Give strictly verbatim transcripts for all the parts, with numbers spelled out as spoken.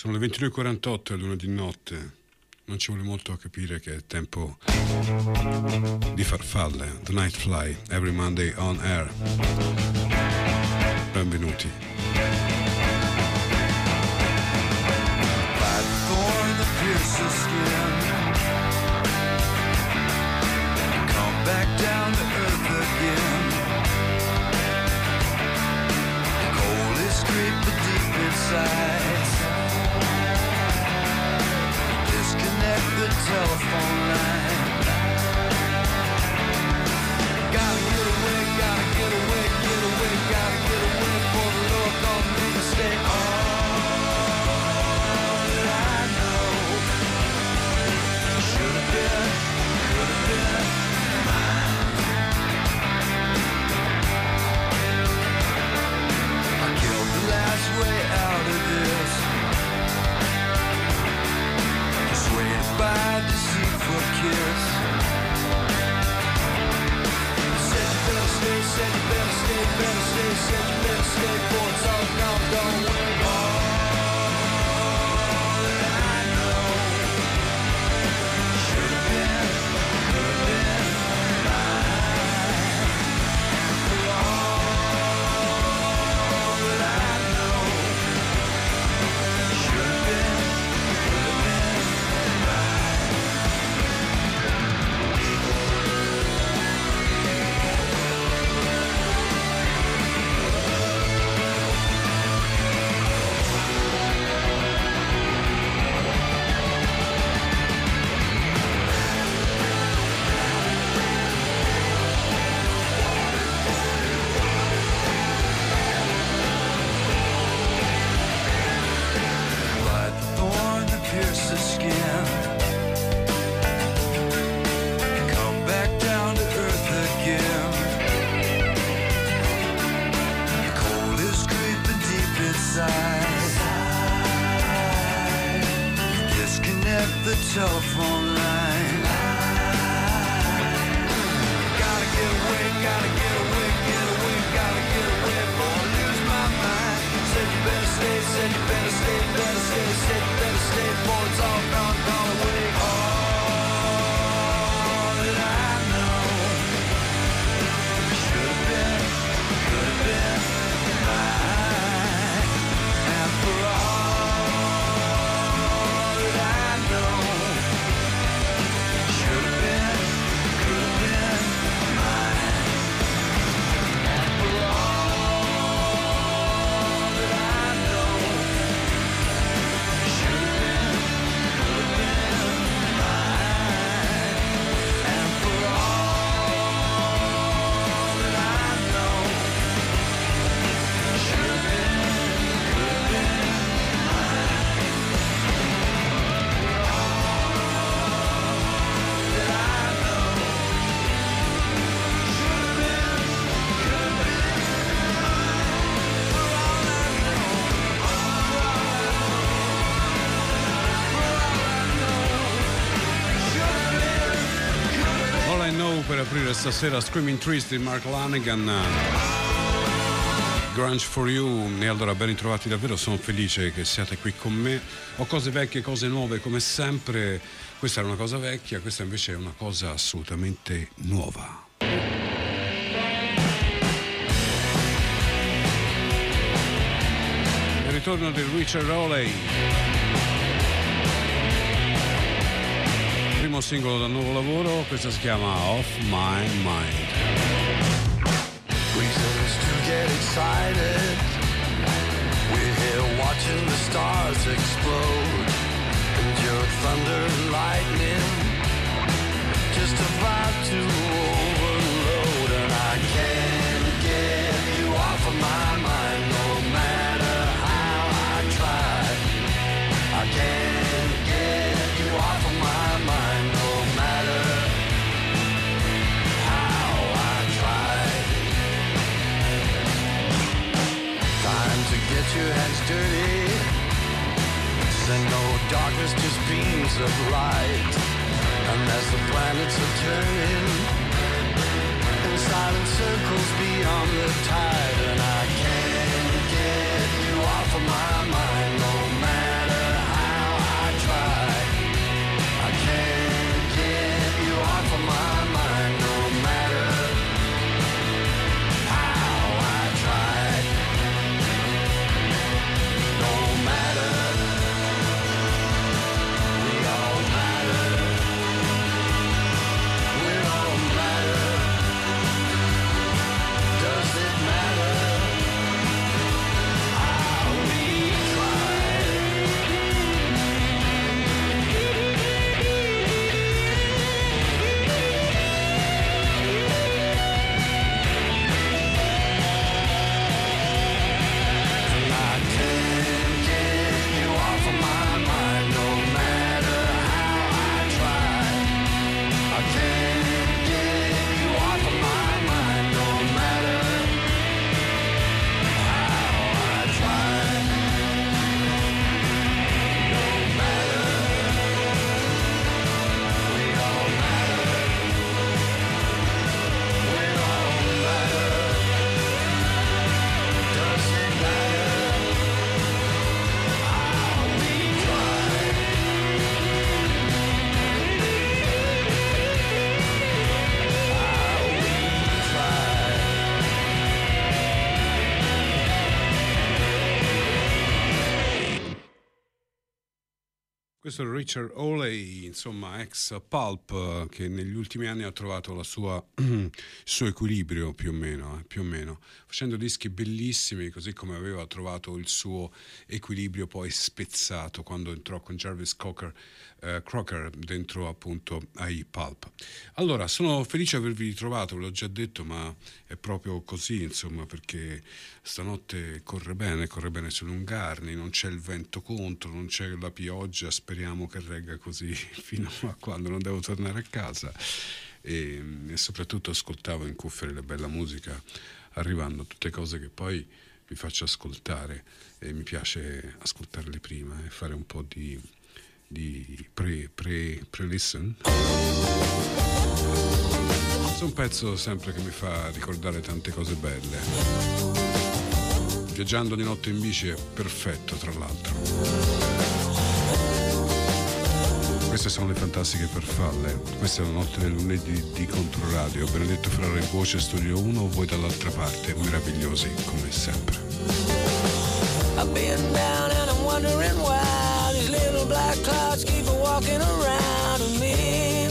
Sono le ventidue e quarantotto, è lunedì notte. Non ci vuole molto a capire che è tempo di farfalle. The Night Fly, every Monday on air. Benvenuti. Black thorn that pierces skin, come back down to earth again. The cold is creeping deep inside. Disconnect the telephone line. Gotta get away, gotta get away, get away, gotta get away for the Lord don't make a mistake. All that I know should have been, could have been mine. I killed the last way out of this, swayed by a deceitful kiss. Said you better stay, said you better stay, better stay, said you better stay, for it's all gone, gone away. All that I know should have been, could have been mine. For all that I know should have been, could have been. The telephone line. Gotta get away, gotta get away, get away, gotta get away before I lose my mind. Said you better stay, said you better stay, better stay, said you better stay before it's all gone, gone away. All that I know should have been, could have been mine. And for all per aprire stasera Screaming Trees di Mark Lanegan, Grunge for You. E allora ben ritrovati, davvero sono felice che siate qui con me. Ho cose vecchie, cose nuove come sempre. Questa era una cosa vecchia, questa invece è una cosa assolutamente nuova. Il ritorno di Richard Hawley, primo singolo dal nuovo lavoro, questa si chiama Off My Mind. Reasons to get excited. We're here watching the stars explode. Endure thunder and lightning. Just about to overload. And I can't get you off of my mind, no matter how I try. I can't get you off of my mind, no matter how I try. Time to get your hands dirty. Send no darkness, just beams of light. And as the planets are turning in silent circles beyond the tide, and I can't get you off of my mind, no matter Questo è Richard Hawley, insomma ex Pulp, che negli ultimi anni ha trovato la sua, il suo equilibrio più o meno, eh, più o meno, facendo dischi bellissimi, così come aveva trovato il suo equilibrio poi spezzato quando entrò con Jarvis Cocker, eh, Crocker dentro appunto ai Pulp. Allora, sono felice di avervi ritrovato, ve l'ho già detto, ma è proprio così, insomma, perché stanotte corre bene, corre bene sui lungarni, non c'è il vento contro, non c'è la pioggia, speriamo che regga così fino a quando non devo tornare a casa, e, e soprattutto ascoltavo in cuffia la bella musica, arrivando tutte cose che poi vi faccio ascoltare, e mi piace ascoltarle prima e fare un po' di, di pre, pre, pre-listen. È un pezzo sempre che mi fa ricordare tante cose belle. Viaggiando di notte in bici è perfetto, tra l'altro. Queste sono le fantastiche farfalle. Questa è la notte del lunedì di Controradio. Benedetto Ferrara in voce, Studio uno, voi dall'altra parte, meravigliosi come sempre. I've been down and I'm wondering why these little black clouds keep walking around with me,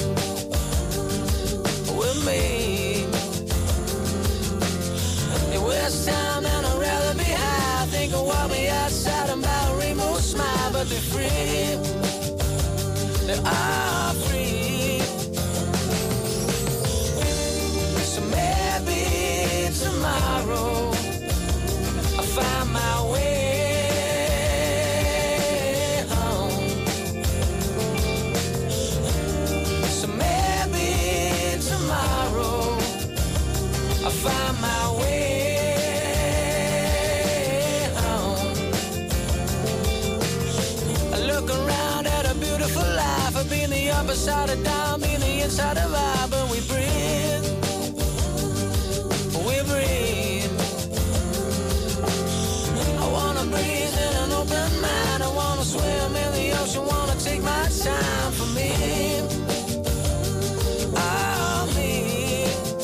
with me. It was time and I'd rather be high. Think of what me outside about a rainbow smile, but they're free. They are free. So maybe tomorrow I'll find my way home. So maybe tomorrow I'll find my way home. I look around at a beautiful life. Being the upper side of down, being the inside of I, but we breathe, we breathe. I wanna breathe in an open mind. I wanna swim in the ocean, wanna take my time for me, oh me.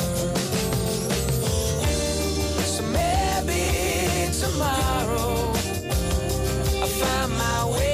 So maybe tomorrow I'll find my way.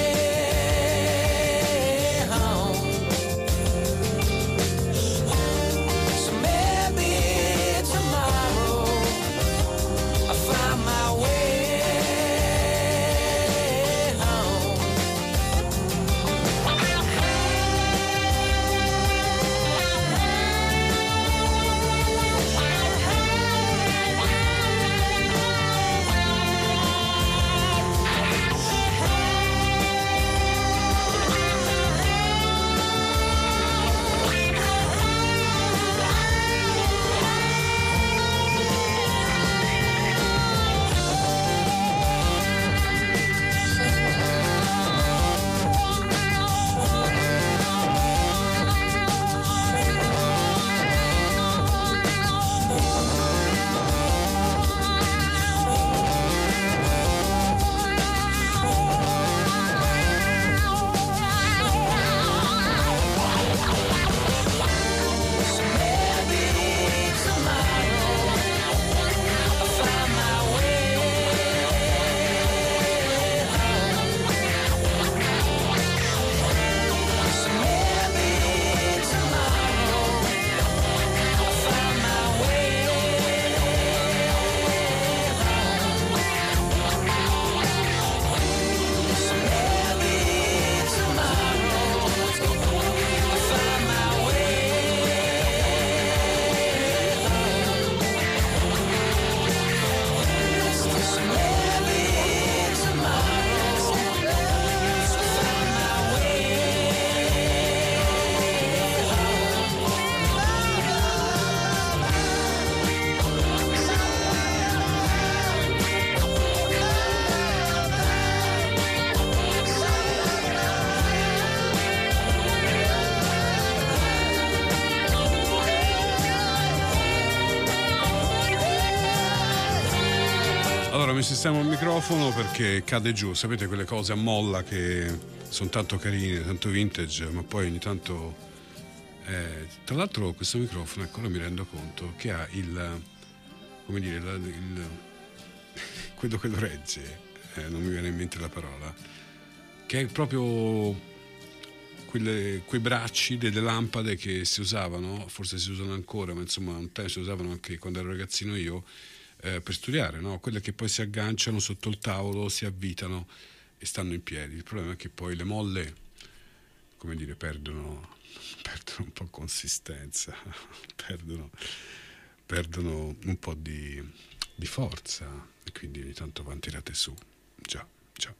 Mi sistemo il microfono perché cade giù, sapete quelle cose a molla che sono tanto carine, tanto vintage, ma poi ogni tanto eh, tra l'altro questo microfono, ecco, ora mi rendo conto che ha il, come dire, la, il, quello che lo regge, eh, non mi viene in mente la parola, che è proprio quelle, quei bracci delle lampade che si usavano, forse si usano ancora, ma insomma un tempo si usavano anche quando ero ragazzino io, eh, per studiare, no? Quelle che poi si agganciano sotto il tavolo, si avvitano e stanno in piedi. Il problema è che poi le molle, come dire, perdono, perdono un po' consistenza, perdono, perdono un po' di, di forza e quindi ogni tanto vanno tirate su. Già, già.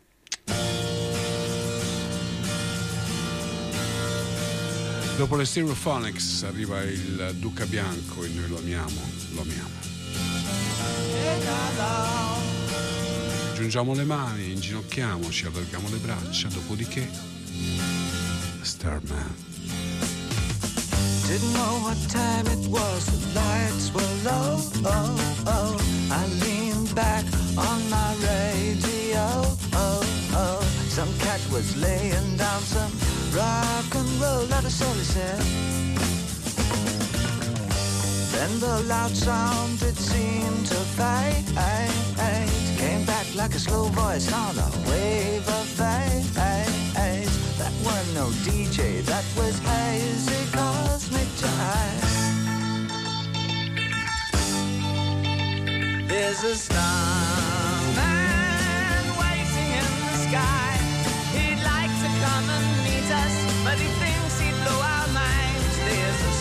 Dopo le Stereophonics arriva il Duca Bianco e noi lo amiamo, lo amiamo. Giungiamo le mani, inginocchiamoci, allarghiamo le braccia, dopodiché Starman. Didn't know what time it was, the lights were low, oh, oh. I leaned back on my radio, oh, oh. Some cat was laying down some rock and roll, that is all he said. Then the loud sound, it seemed to fade, came back like a slow voice on a wave of fade. That weren't no D J, that was hazy cosmic jive. There's a starman waiting in the sky. He'd like to come and meet us, but he thinks he'd blow our minds. There's a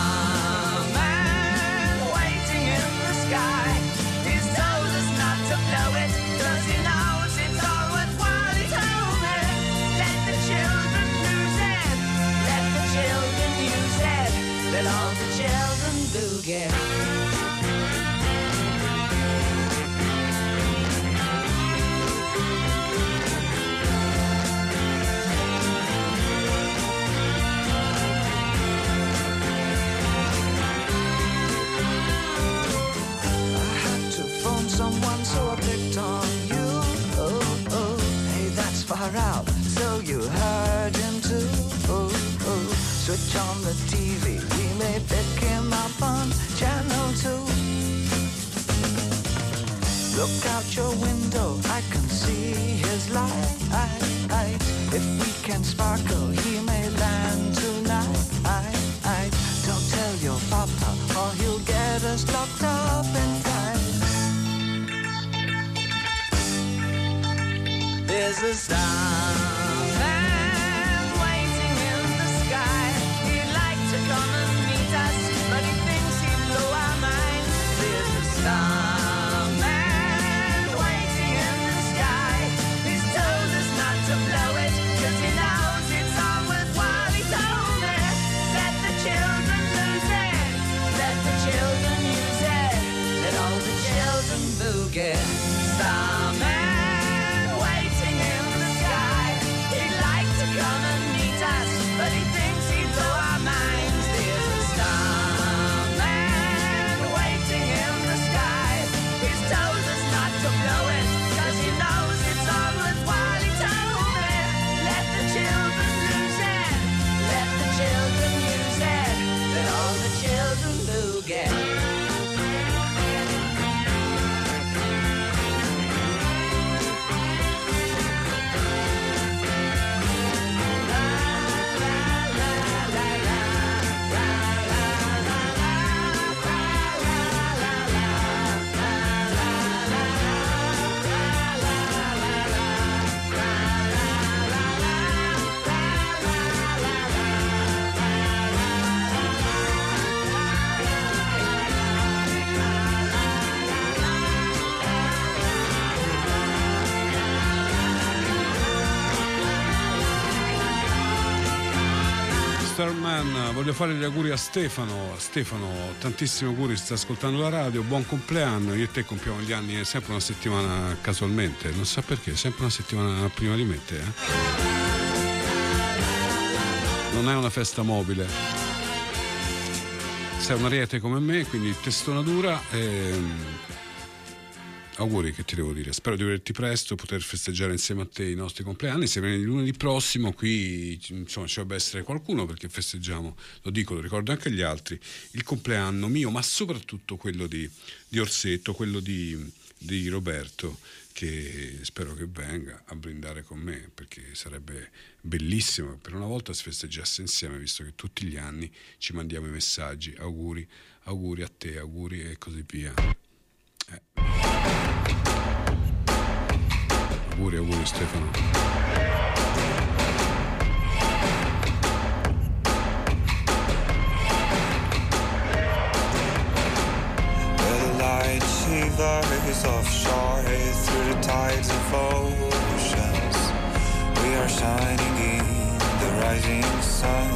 starman waiting in the sky. He's told us not to blow it, cause he knows it's all worthwhile. He told me, let the children lose it, let the children use it, let all the children boogie. Someone, so I picked on you. Oh, oh, hey, that's far out. So you heard him too. Oh, oh, switch on the T V. We may pick him up on channel two. Look out your window, I can see his light. If we can sparkle, he may land tonight. Don't tell your papa, or he'll get us locked up and died. There's a starman waiting in the sky. He'd like to come and meet us, but he thinks he'd blow our minds. There's a starman waiting in the sky. He's told us not to blow it, cause he knows it's all worthwhile. He told me, let the children lose it, let the children use it, let all the children boogie. Starman come and meet us, but he thinks he'd blow our minds. There's a starman waiting in the sky. He's told us not to blow it, cause he knows it's all worthwhile. He told me, let the children lose it, let the children use it, let all the children boogie. Starman, voglio fare gli auguri a Stefano. Stefano, tantissimi auguri, sta ascoltando la radio, buon compleanno. Io e te compiamo gli anni sempre una settimana casualmente, non so perché, sempre una settimana prima di me te, eh? Non è una festa mobile, sei un ariete come me, quindi testona dura e... auguri, che ti devo dire, spero di vederti presto, poter festeggiare insieme a te i nostri compleanni. Se vieni lunedì prossimo qui, insomma, ci dovrebbe essere qualcuno, perché festeggiamo, lo dico, lo ricordo anche agli altri, il compleanno mio, ma soprattutto quello di, di Orsetto, quello di di Roberto, che spero che venga a brindare con me, perché sarebbe bellissimo per una volta si festeggiasse insieme, visto che tutti gli anni ci mandiamo i messaggi, auguri, auguri a te, auguri e così via. Eh. Auguri, auguri Stefano. Shivers offshore through the tides of oceans. We are shining in the rising sun.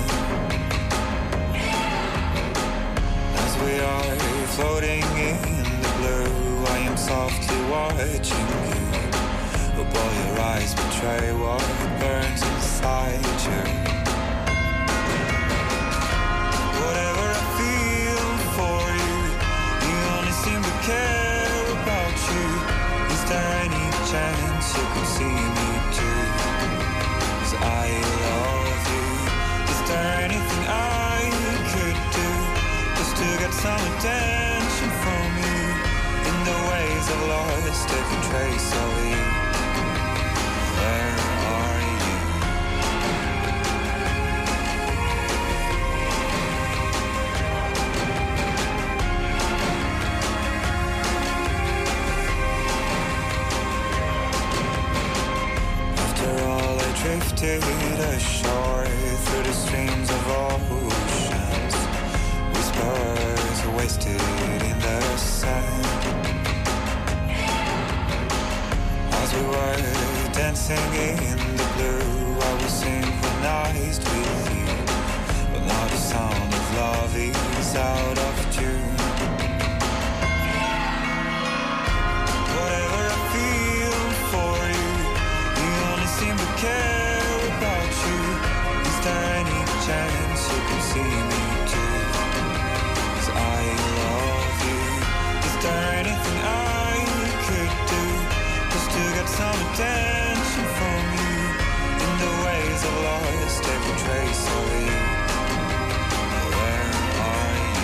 As we are floating in the blue, I am softly watching you. But while your eyes betray what burns inside you. Whatever I feel for you, you only seem to care. Is there any chance you could see me too? 'Cause I love you. Is there anything I could do just to get some attention from you? In the ways I've lost every trace of you. Where are you? Drifted ashore through the streams of oceans, whispers wasted in the sand. As we were dancing in the blue, I was synchronized with you. But now the sound of love is out of tune. Whatever I feel for you, you only seem to care. Is there any chance you can see me too? 'Cause I love you. Is there anything I could do just to get some attention from you? In the ways I've lost every trace of you. Where are you?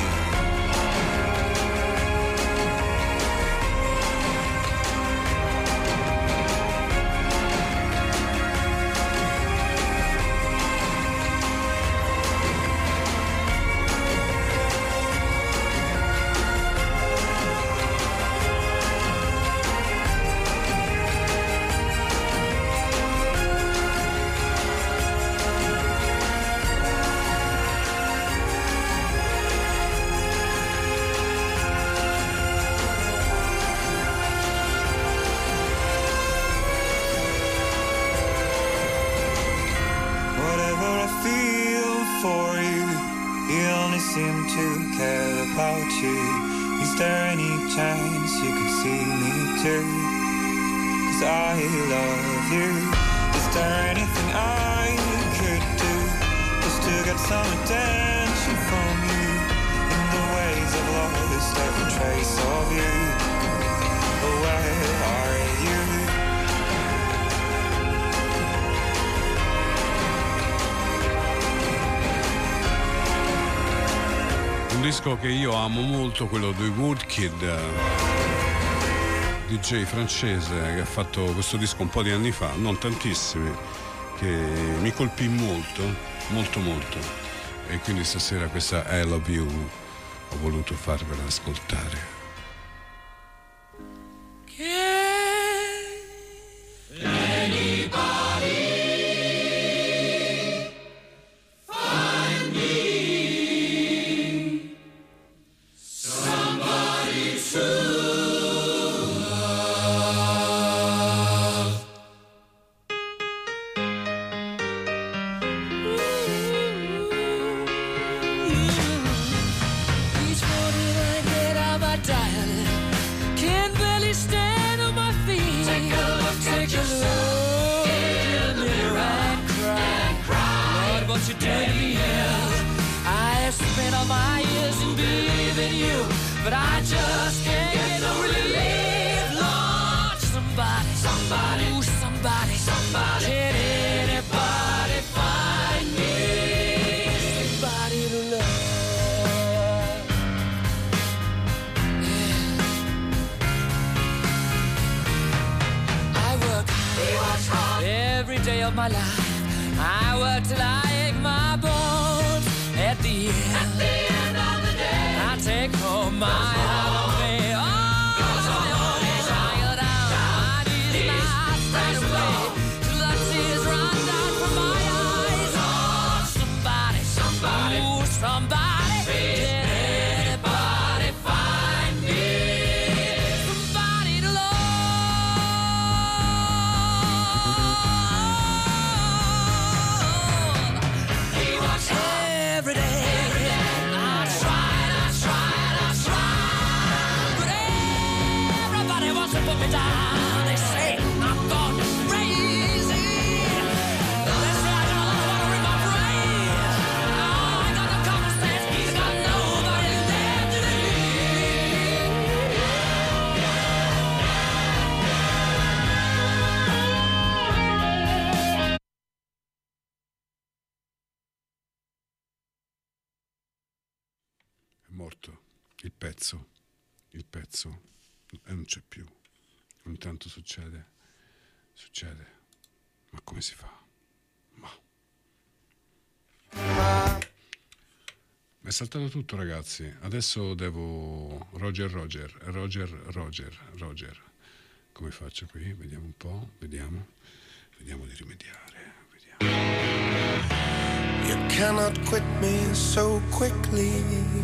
Seem to care about you. Is there any chance you could see me too? 'Cause I love you. Is there anything I could do just to get some attention from you? In the ways I've lost every trace of you. But where are you? Un disco che io amo molto, quello dei Woodkid, D J francese che ha fatto questo disco un po' di anni fa, non tantissimi, che mi colpì molto, molto molto, e quindi stasera questa I Love You ho voluto farvela ascoltare. But I just can't get no relief. Lord, somebody, somebody, ooh, somebody, somebody. Can anybody find me somebody to love? Yeah. of my life. I work till I ache my bones. At the end, at the end of the day, I take home my holiday. Oh, I'm tired out. I need my straight away till the tears run down from my eyes. Oh, somebody, somebody, ooh, somebody, did anybody find me? Somebody to love. He walks every day. I tried, I tried, I tried, but everybody wants to put me down. They say I'm gone crazy. They say I got a lot of water in my brain. Oh, I got no common sense. He's got nobody left to leave. È morto il pezzo, il pezzo e non c'è più. Ogni tanto succede, succede, ma come si fa? Ma mi è saltato tutto, ragazzi. Adesso devo Roger Roger Roger Roger Roger. Come faccio qui? Vediamo un po', vediamo, vediamo di rimediare, vediamo. You cannot quit me so quickly.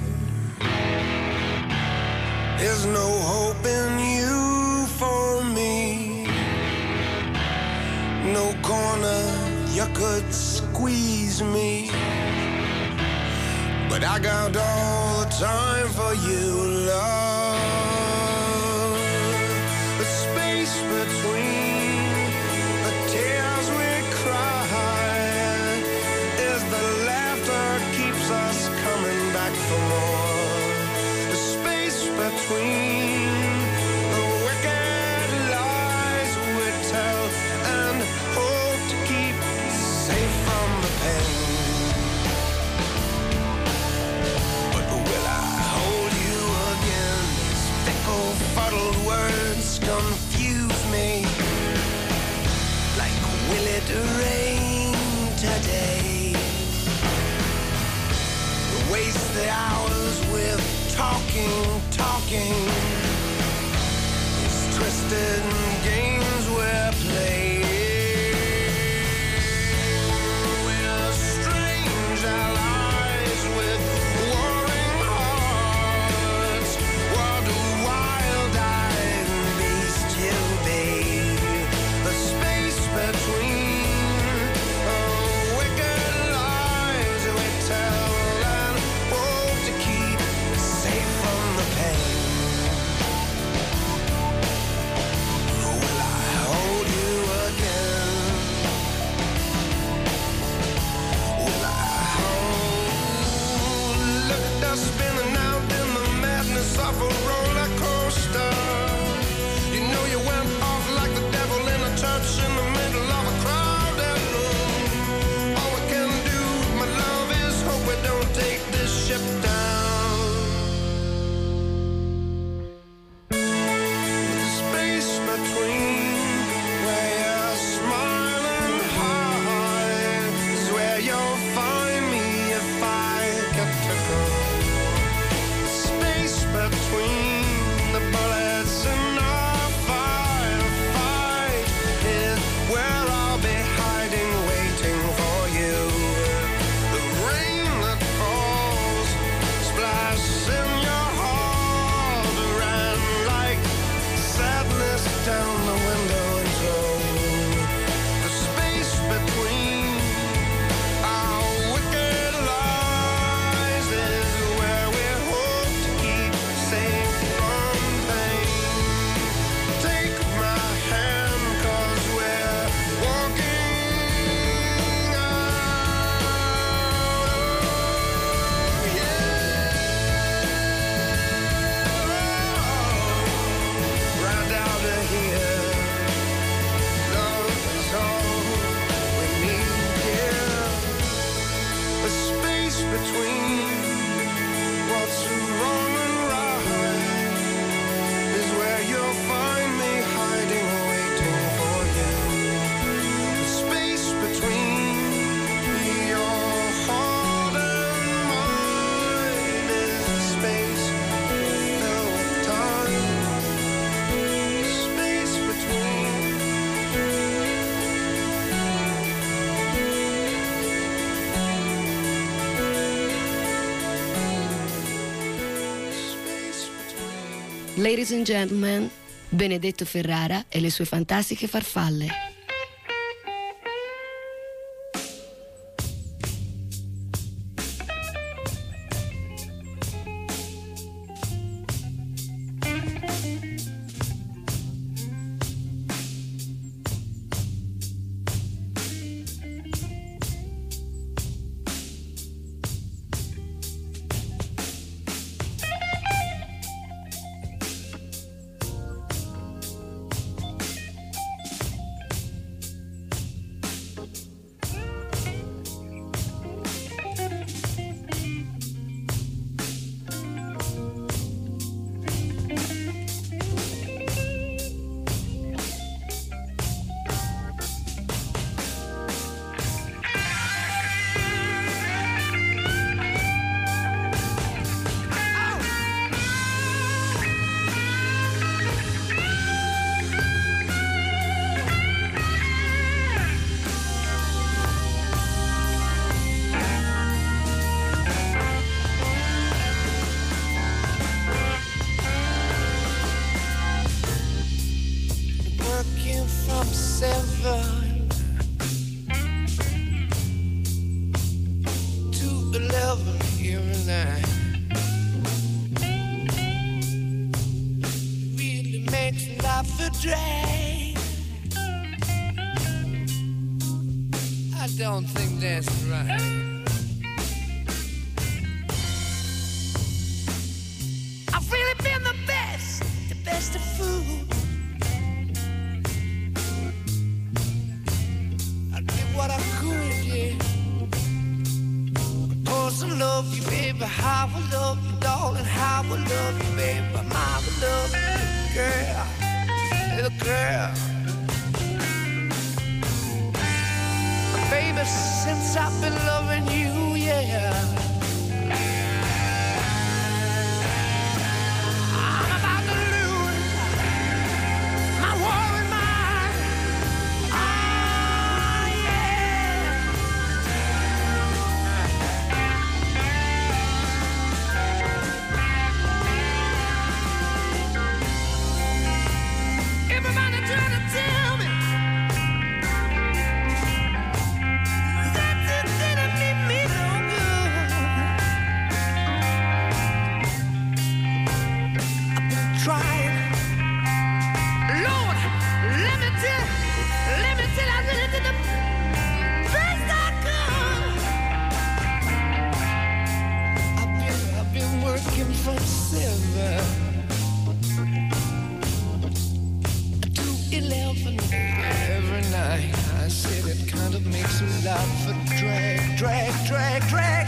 There's no hope in you for me. No corner you could squeeze me. But I got all the time for you, love. The space between the tears we cry is the laughter keeps us coming back for more. The space between the wicked lies we tell and hope to keep safe from the pain. But will I hold you again? These fickle, fuddled words confuse me. Like will it rain today? Waste the hours with talking, talking. These twisted games we're playing. We're strange allies with warring hearts. What do wild-eyed beasts you be? The space between the wicked lies we tell and hope to keep safe from the pain. Ladies and gentlemen, Benedetto Ferrara e le sue fantastiche farfalle. Don't think that's right. I've really been the best, the best of food. I did what I could, yeah. Of course I love you, baby. How I love you, darling. How I love you, baby. How I love you, girl, little girl. Baby, since I've been loving you, yeah, I'm about to lose my worried mind. Ah, yeah. Everybody trying to tell me trying. Lord, let me tell, let me tell, I really did the best I could. I've been, I've been working from seven to eleven every night. I said it kind of makes me laugh for drag, drag, drag, drag.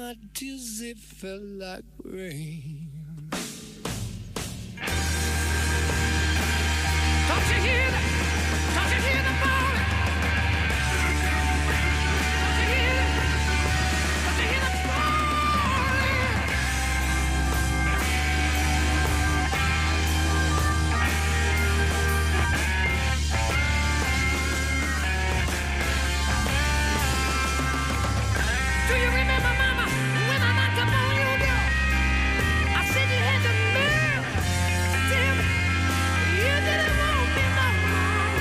my tears, they fell like rain. Don't you hear that? Don't you hear the falling? Don't you hear it? Don't you hear the falling? Do you remember, Mama, when I knocked up on your door? I said you had the nerve to tell me you didn't want me no more.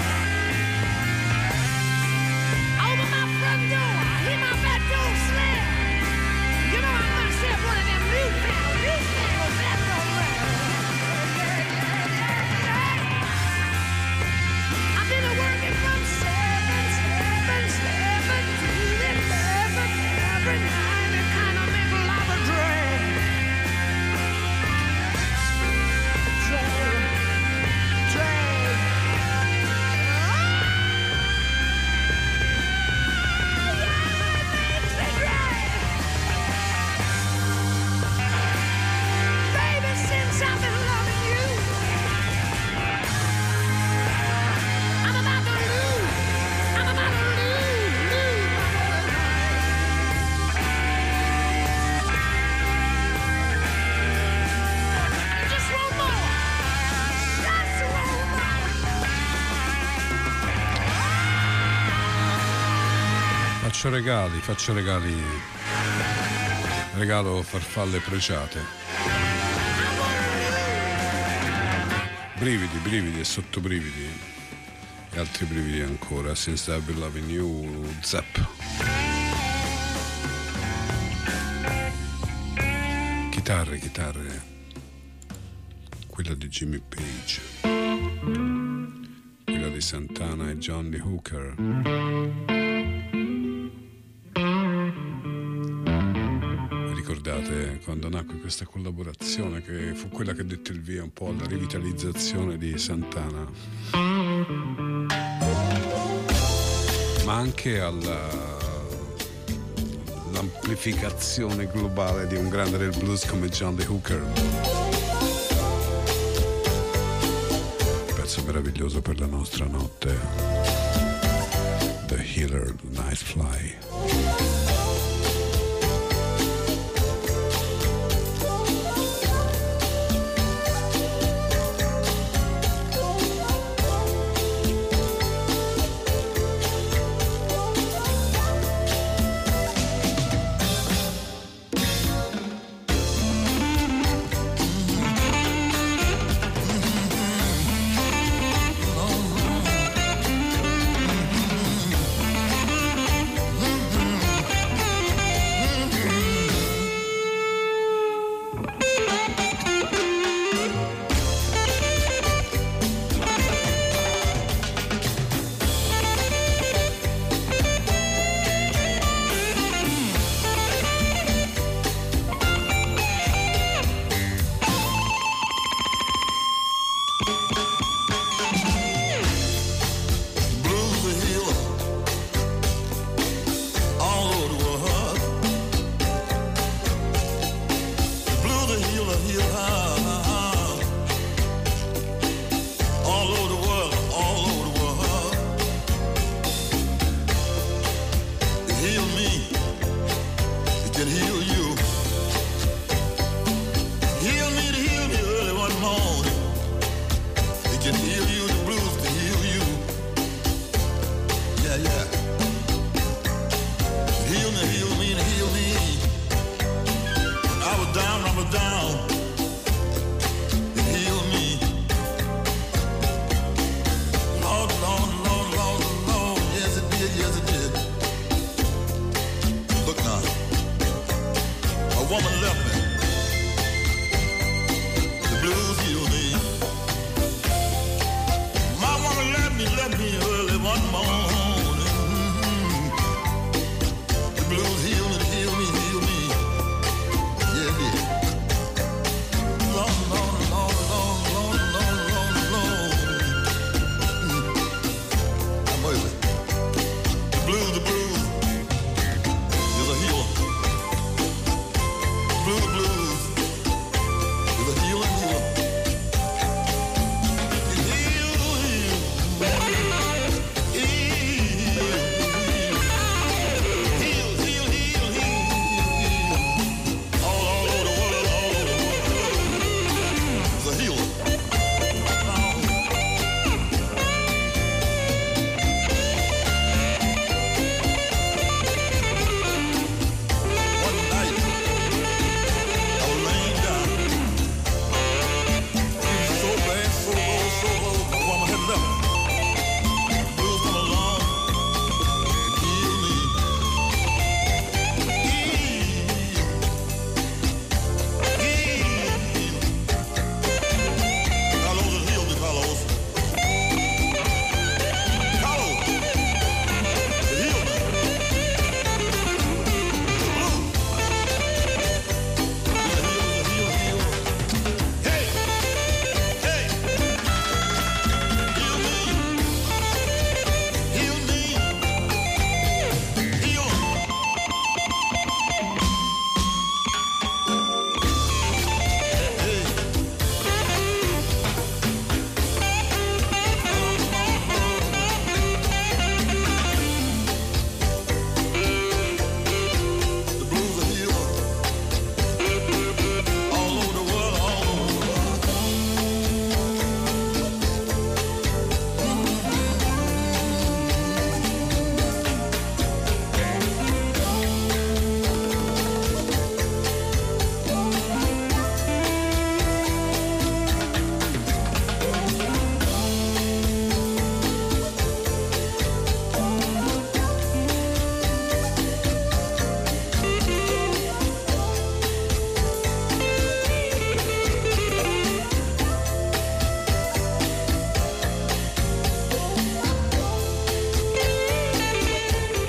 Yeah. Over my front door, I hear my back door slam. You know I'm gonna say one of them newfangled, newfangled back door I've been working from seven, seven, seven to eleven every night. It kind of make a lot of drag. Drag, drag. Baby, since I've been loving you, I'm about to lose. I'm about to lose, lose my mind. Just one more. Just one more. Faccio regali, faccio regali. Regalo farfalle preciate. Brividi, brividi e sottobrividi. E altri brividi ancora. Since I've been loving you, Zepp. Chitarre, chitarre. Quella di Jimmy Page. Quella di Santana e John Lee Hooker. Ricordate quando nacque questa collaborazione che fu quella che dette il via un po' alla rivitalizzazione di Santana, ma anche alla l'amplificazione globale di un grande del blues come John Lee Hooker. Un pezzo meraviglioso per la nostra notte. The Healer, The Night Fly.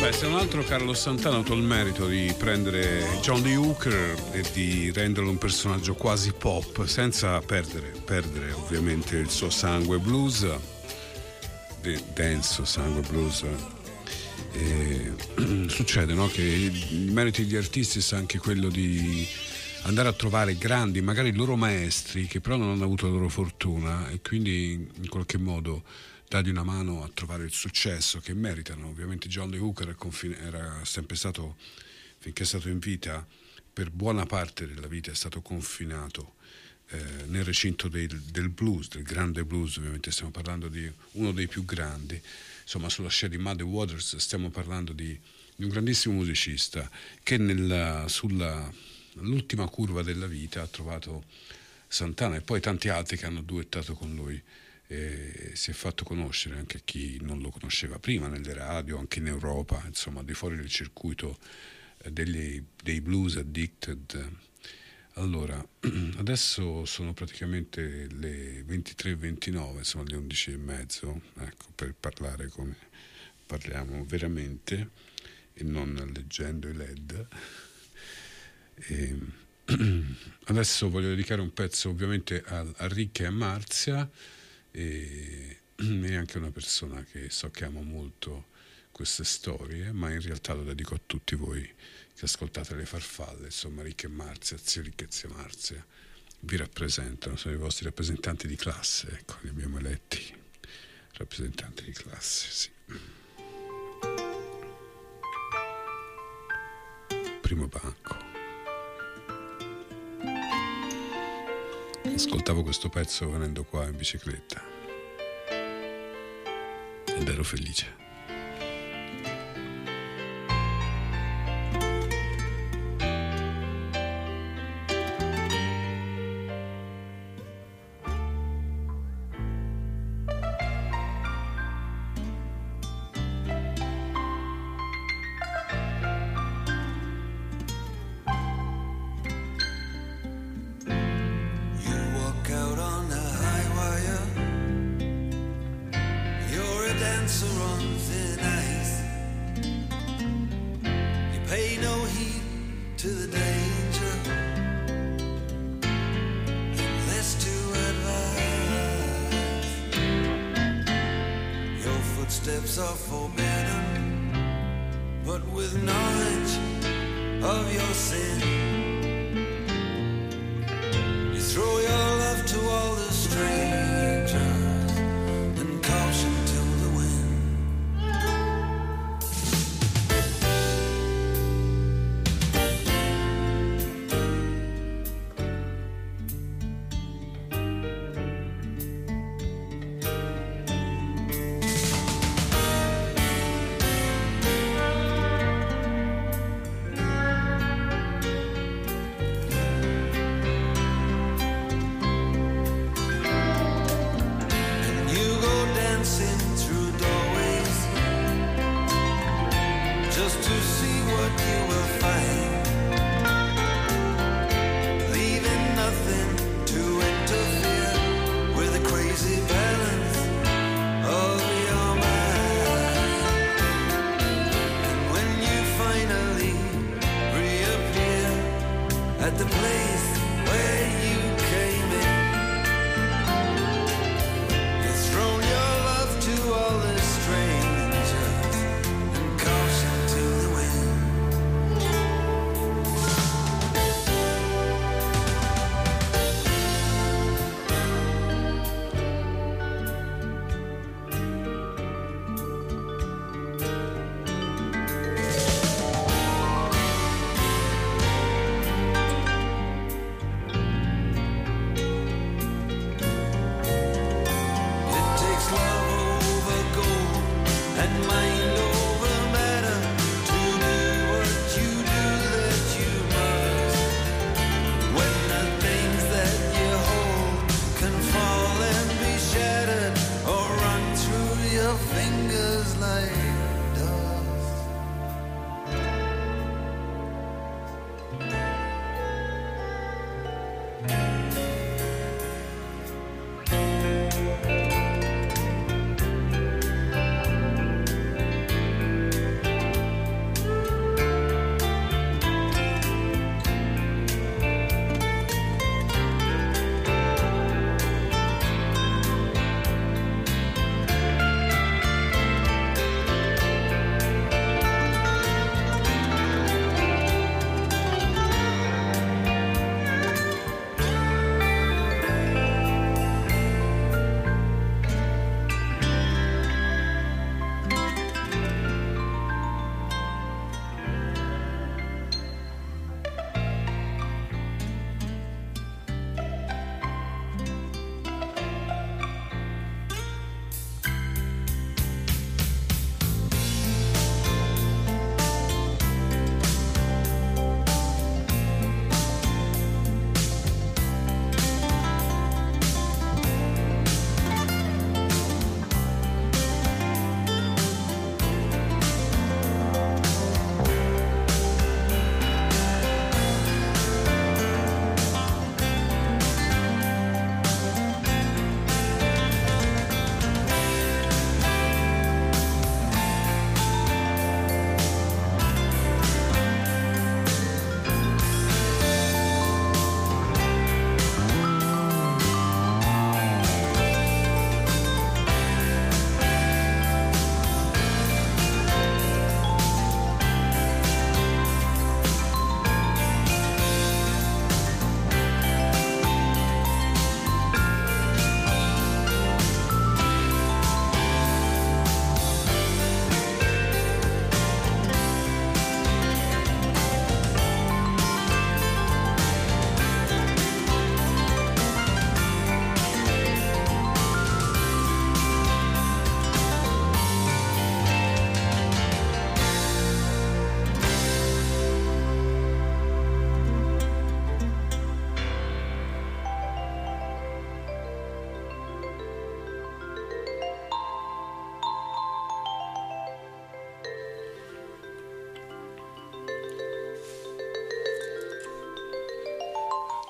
Beh, se un altro Carlo Santana ha avuto il merito di prendere John Lee Hooker e di renderlo un personaggio quasi pop senza perdere, perdere ovviamente il suo sangue blues, de- denso sangue blues. E, succede, no? Che il merito degli artisti sia anche quello di andare a trovare grandi, magari loro maestri, che però non hanno avuto la loro fortuna, e quindi in qualche modo dargli una mano a trovare il successo che meritano. Ovviamente John Lee Hooker era sempre stato, finché è stato in vita, per buona parte della vita è stato confinato eh, nel recinto del, del blues, del grande blues. Ovviamente stiamo parlando di uno dei più grandi, insomma sulla scia di Muddy Waters stiamo parlando di, di un grandissimo musicista che nella, sulla l'ultima curva della vita ha trovato Santana e poi tanti altri che hanno duettato con lui. E si è fatto conoscere anche a chi non lo conosceva prima nelle radio, anche in Europa, insomma, di fuori del circuito degli, dei blues addicted. Allora, adesso sono praticamente le ventitré e ventinove, sono le undici e mezzo, ecco, per parlare come parliamo veramente e non leggendo i L E D. E adesso voglio dedicare un pezzo ovviamente a, a Rick e a Marzia. E è anche una persona che so che ama molto queste storie, ma in realtà lo dedico a tutti voi che ascoltate le farfalle. Insomma, Rick e Marzia, zio Rick e zia Marzia vi rappresentano, sono i vostri rappresentanti di classe, ecco, li abbiamo eletti rappresentanti di classe, sì. Primo banco. Ascoltavo questo pezzo venendo qua in bicicletta ed ero felice.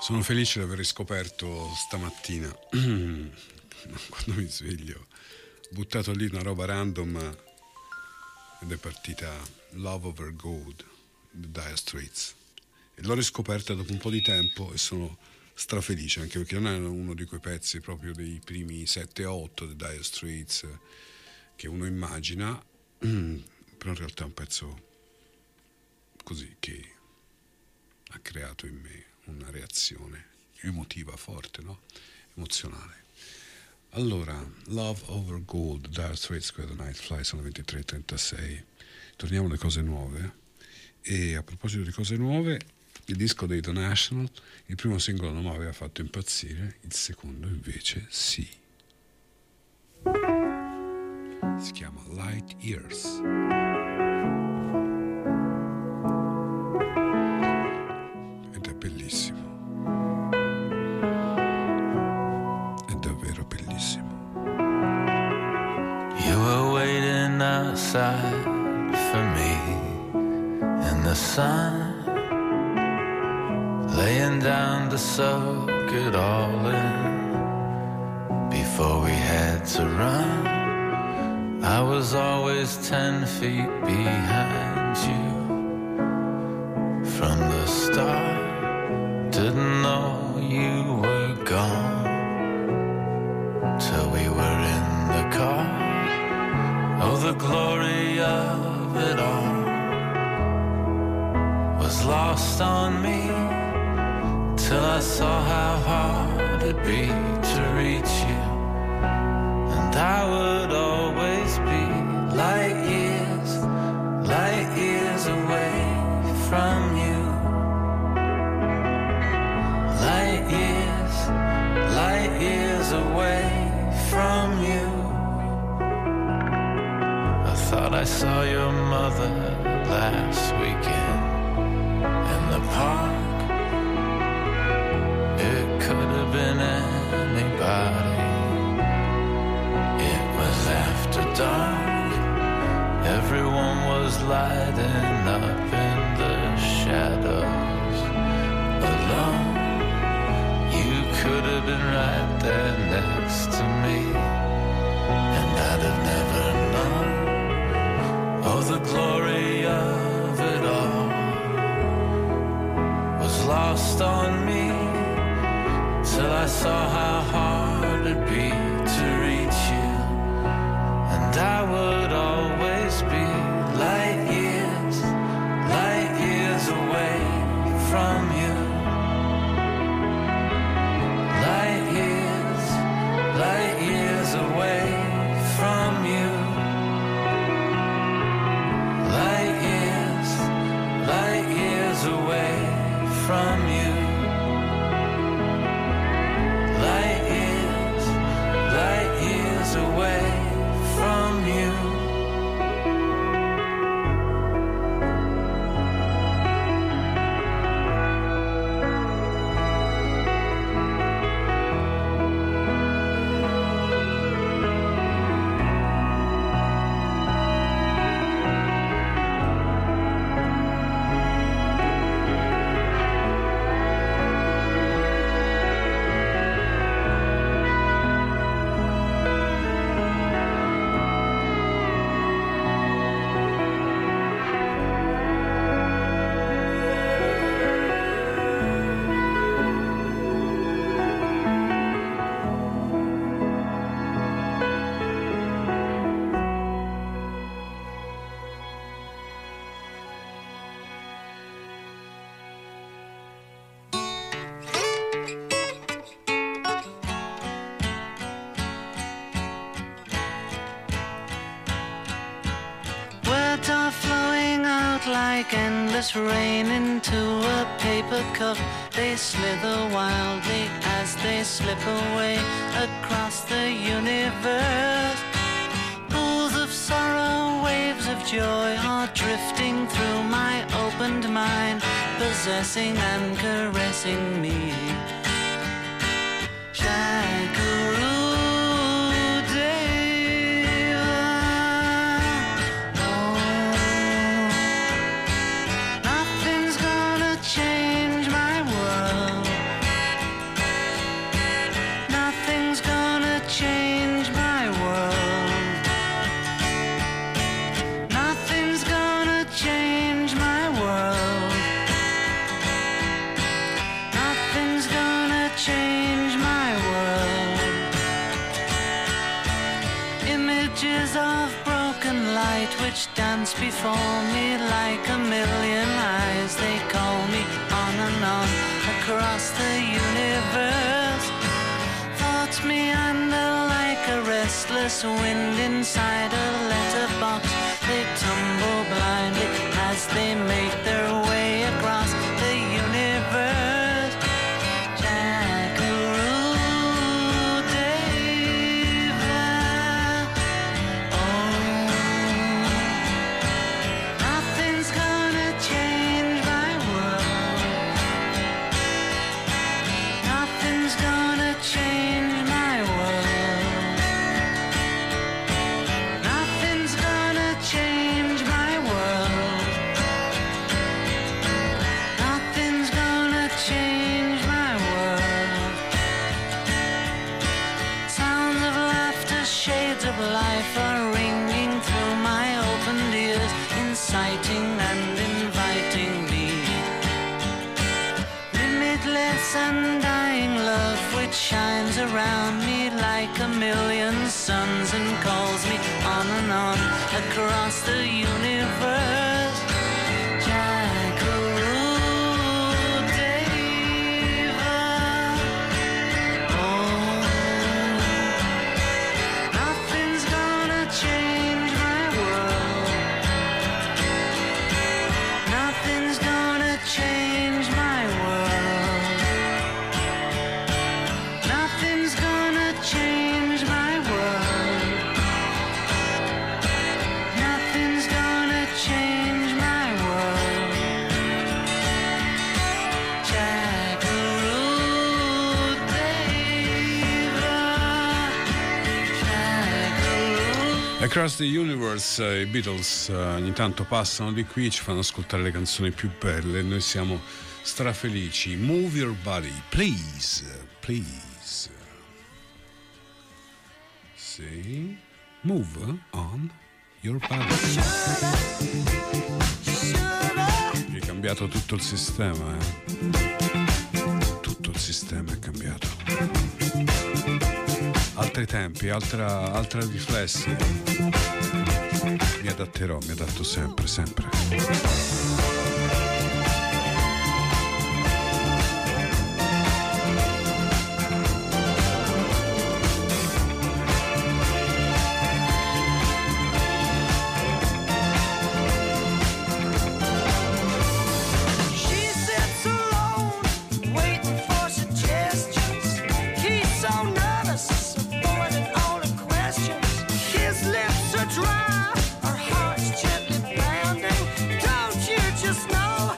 Sono felice di aver scoperto stamattina, quando mi sveglio, buttato lì una roba random ed è partita Love Over Gold, The Dire Straits. E l'ho riscoperta dopo un po' di tempo e sono strafelice, anche perché non è uno di quei pezzi proprio dei primi sette otto The Dire Straits che uno immagina, però in realtà è un pezzo così che ha creato in me una reazione emotiva forte, no? Emozionale. Allora, Love Over Gold, Dire Straits, The Night Fly, sono ventitré e trentasei. Torniamo alle cose nuove. E a proposito di cose nuove, il disco dei The National, il primo singolo non mi aveva fatto impazzire, il secondo invece sì. Si chiama Light Years. Bellissimo, è davvero bellissimo. You were waiting outside for me in the sun, laying down to soak it all in before we had to run. I was always ten feet behind you from the start. Didn't know you were gone till we were in the car. Oh, the glory of it all was lost on me till I saw how hard it'd be to reach you. And I would always be light years, light years away from you. Light years, light years away from you. I thought I saw your mother last weekend in the park. It could have been anybody. It was after dark. Everyone was lighting up in the shadows alone. You could have been right there next to me, and I'd have never known. Oh, the glory of it all was lost on me till I saw how hard it'd be to reach you. And I would always be light years, light years away from you. Light years, light years away from you. Light years, light years away from you. Light years, light years away from you. Like endless rain into a paper cup, they slither wildly as they slip away across the universe. Pools of sorrow, waves of joy are drifting through my opened mind, possessing and caressing me. Shakaru. which dance before me like a million eyes. They call me on and on across the universe. Thoughts meander like a restless wind inside a letterbox. They tumble blindly as they make their way across the universe. Undying love which shines around me like a million suns and calls me on and on across the universe. Jackaroo Deva. Oh, nothing's gonna change my world. Nothing's gonna change my world. Change my world. Nothing's gonna change my world. Jackaroo Deva. Jackaroo. Across the Universe, i Beatles ogni tanto passano di qui, ci fanno ascoltare le canzoni più belle e noi siamo strafelici. Move your body, please, please. Sì. Move on your body. È cambiato tutto il sistema, eh? Tutto il sistema è cambiato. Altri tempi, altra, altra riflessi. Mi adatterò, mi adatto sempre, sempre. Dry, our hearts gently pounding. Don't you just know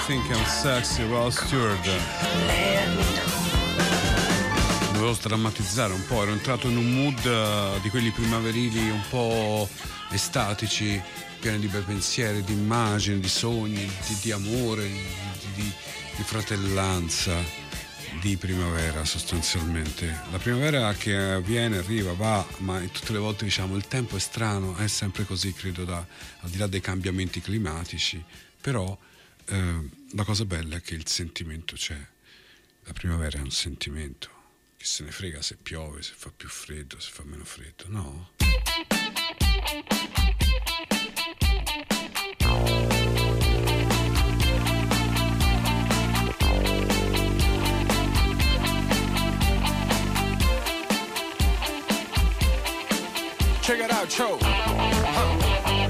Think I'm Sexy, Rod Stewart. Dovevo sdrammatizzare un po', ero entrato in un mood uh, di quelli primaverili un po' estatici, pieni di bei pensieri, di immagini, di sogni, di, di amore, di, di, di fratellanza, di primavera sostanzialmente. La primavera che viene, arriva, va, ma tutte le volte diciamo il tempo è strano, è sempre così, credo, da, al di là dei cambiamenti climatici, però eh, la cosa bella è che il sentimento c'è. La primavera è un sentimento. Chi se ne frega se piove, se fa più freddo, se fa meno freddo, no? Check it out, Joe. Huh.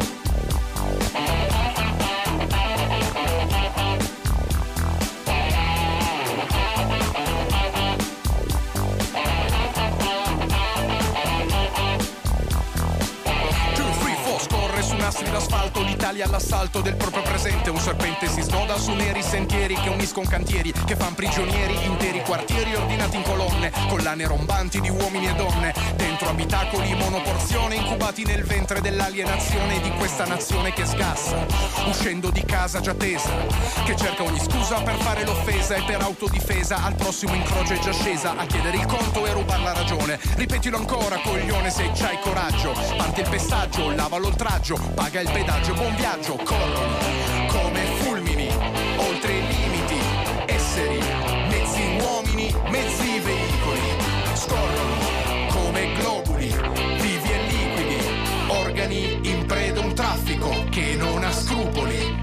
Nastri d'asfalto, l'Italia all'assalto del proprio presente. Un serpente si snoda su neri sentieri che uniscono cantieri, che fan prigionieri interi quartieri ordinati in colonne, collane rombanti di uomini e donne, dentro abitacoli monoporzione, incubati nel ventre dell'alienazione di questa nazione che scassa, uscendo di casa già tesa, che cerca ogni scusa per fare l'offesa e per autodifesa al prossimo incrocio è già scesa a chiedere il conto e rubar la ragione. Ripetilo ancora, coglione, se c'hai coraggio, parte il pestaggio, lava l'oltraggio, paga il pedaggio, buon viaggio, corrono come fulmini, oltre i limiti, esseri, mezzi uomini, mezzi veicoli, scorrono come globuli, vivi e liquidi, organi in preda a un traffico che non ha scrupoli.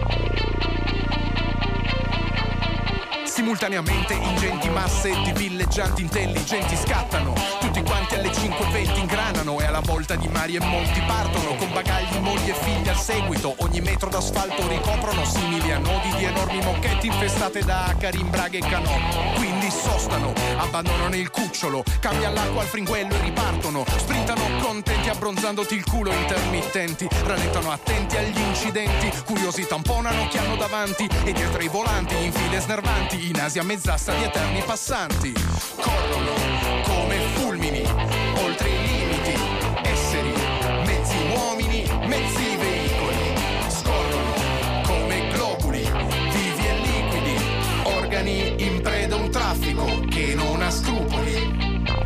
Simultaneamente ingenti masse di villeggianti intelligenti scattano, tutti quanti alle cinque e venti ingranano e alla volta di mari e monti partono, con bagagli, mogli e figli al seguito, ogni metro d'asfalto ricoprono simili a nodi di enormi moquette infestate da acari, imbraghe e canò. Quindi sostano, abbandonano il cucciolo, cambiano l'acqua al fringuello e ripartono, sprintano contenti abbronzandoti il culo intermittenti, rallentano attenti agli incidenti, curiosi tamponano chi hanno davanti e dietro i volanti in file snervanti, in Asia mezz'asta di eterni passanti, corrono come fulmini, oltre i limiti, esseri, mezzi uomini, mezzi veicoli, scorrono come globuli, vivi e liquidi, organi in preda a un traffico che non ha scrupoli.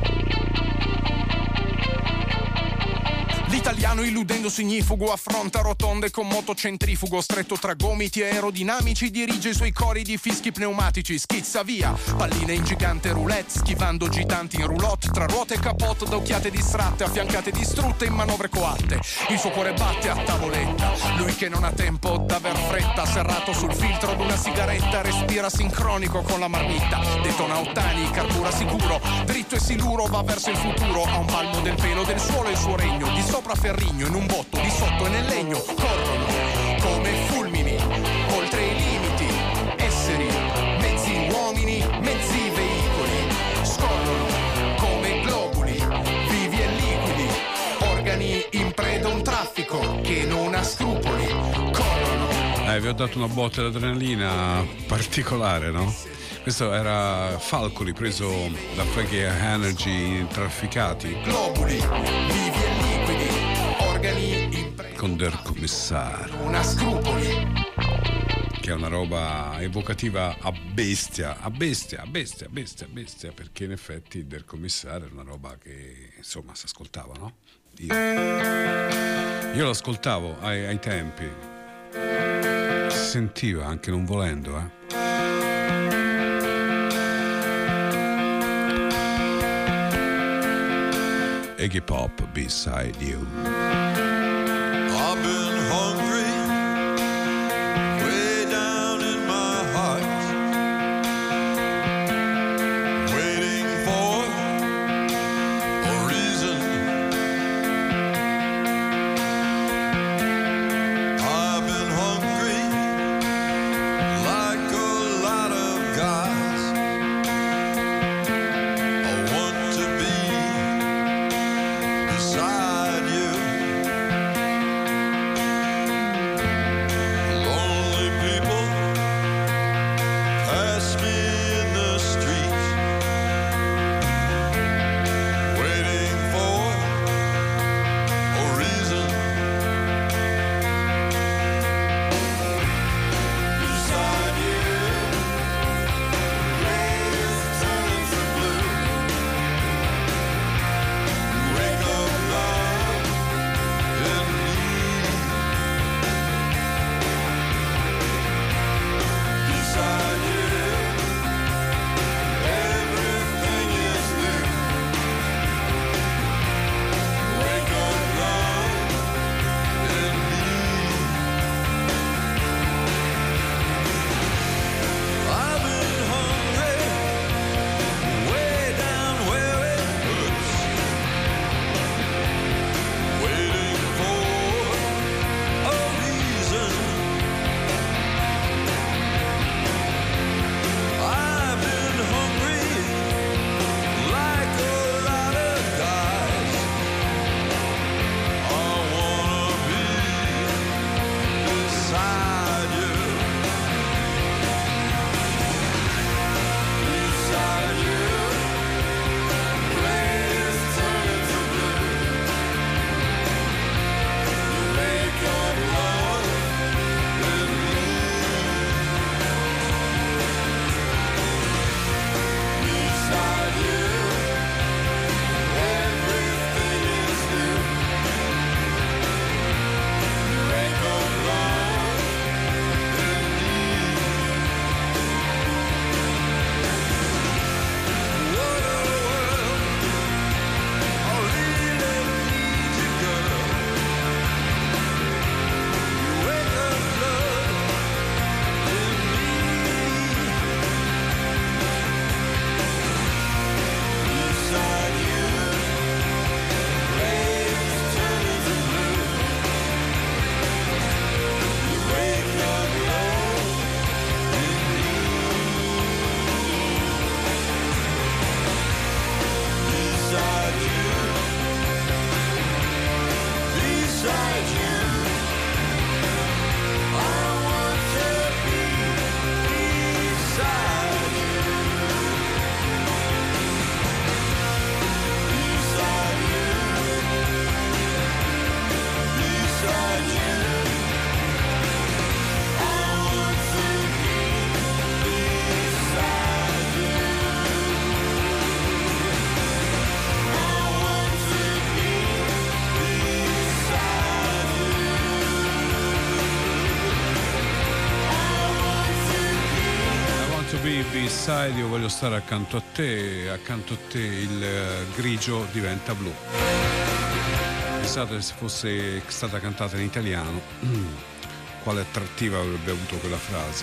L'italiano illudendo signifugo affronta rotonde con motocentrifugo, stretto tra gomiti aerodinamici, dirige i suoi cori di fischi pneumatici, schizza via palline in gigante roulette, schivando gitanti in roulotte, tra ruote e capot da occhiate distratte, affiancate distrutte in manovre coatte. Il suo cuore batte a tavoletta, lui che non ha tempo d'aver fretta, serrato sul filtro d'una sigaretta, respira sincronico con la marmitta, detona ottani, carbura sicuro, dritto e siluro va verso il futuro, a un palmo del pelo del suolo il suo regno, di sopra Ferrigno, in un botto, di sotto e nel legno, corrono come fulmini, oltre i limiti, esseri, mezzi uomini, mezzi veicoli, scorrono come globuli, vivi e liquidi, organi in preda a un traffico che non ha scrupoli, corrono. Eh, vi ho dato una botta di adrenalina particolare, no? Questo era Falcoli, preso da Frankie Energy, trafficati. Globuli, vivi e liquidi, organi in preda con Der Commissario. Una scrupoli. Che è una roba evocativa a bestia, a bestia, a bestia, a bestia, a bestia, perché in effetti Der Commissario è una roba che insomma si ascoltava, no? Io, Io l'ascoltavo ai, ai tempi, si sentiva anche non volendo, eh. Iggy Pop, Beside You. I've been hungry, way down in my heart, waiting for a reason. I've been hungry, like a lot of guys. I want to be beside you. Lonely people Side, io voglio stare accanto a te, e accanto a te il grigio diventa blu. Pensate se fosse stata cantata in italiano, quale attrattiva avrebbe avuto quella frase.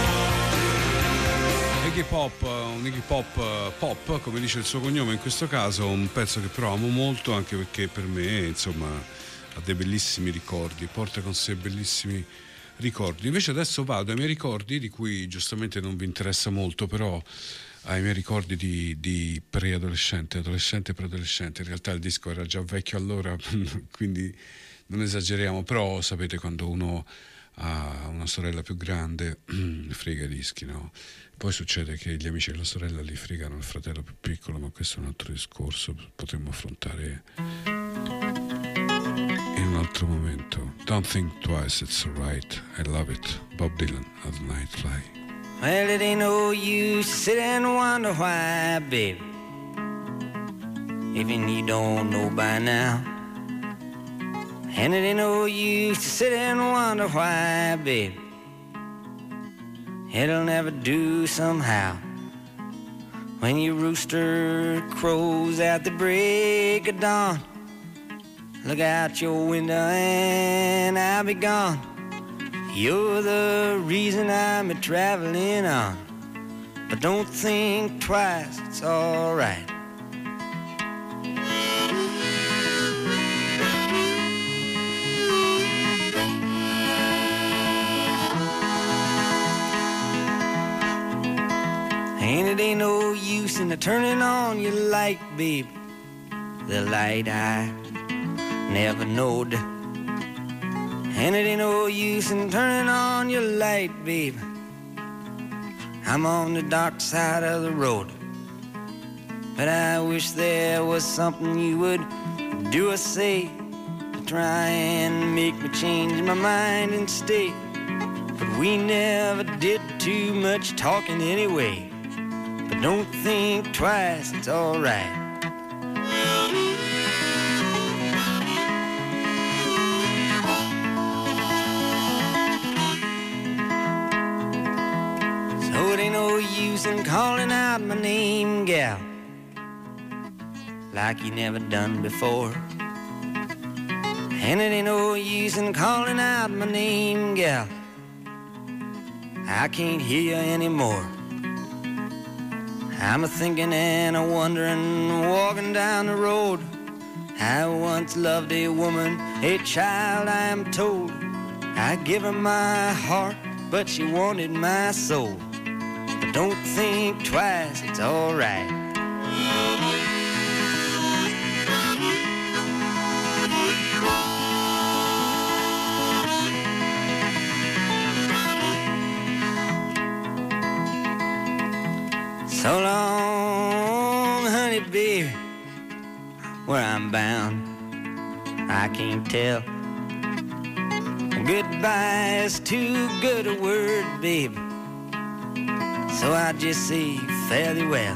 Iggy Pop, un Iggy Pop pop, come dice il suo cognome in questo caso, un pezzo che però amo molto, anche perché per me, insomma, ha dei bellissimi ricordi, porta con sé bellissimi ricordi. Invece adesso vado ai miei ricordi, di cui giustamente non vi interessa molto, però ai miei ricordi di, di preadolescente, adolescente, preadolescente. In realtà il disco era già vecchio allora, quindi non esageriamo, però sapete quando uno ha una sorella più grande frega i dischi, no? Poi succede che gli amici della sorella li fregano il fratello più piccolo, ma questo è un altro discorso, potremmo affrontare in un altro momento. Don't think twice, it's alright, I love it. Bob Dylan, How the Night Fly. Well, it ain't no use sit and wonder why, baby. Even you don't know by now. And it ain't no use to sit and wonder why, baby. It'll never do somehow. When your rooster crows at the break of dawn, look out your window and I'll be gone. You're the reason I'm a-traveling on. But don't think twice, it's alright. And it ain't no use in the turning on your light, babe. The light I never knowed. And it ain't no use in turning on your light, babe. I'm on the dark side of the road. But I wish there was something you would do or say to try and make me change my mind and stay. But we never did too much talking anyway. But don't think twice, it's alright. So it ain't no use in calling out my name, gal, like you never done before. And it ain't no use in calling out my name, gal, I can't hear you anymore. I'm a-thinking and a-wondering, walking down the road. I once loved a woman, a child I am told. I give her my heart, but she wanted my soul. But don't think twice, it's alright. So long, honey, baby, where I'm bound, I can't tell. Goodbye is too good a word, baby, so I just say fare thee well.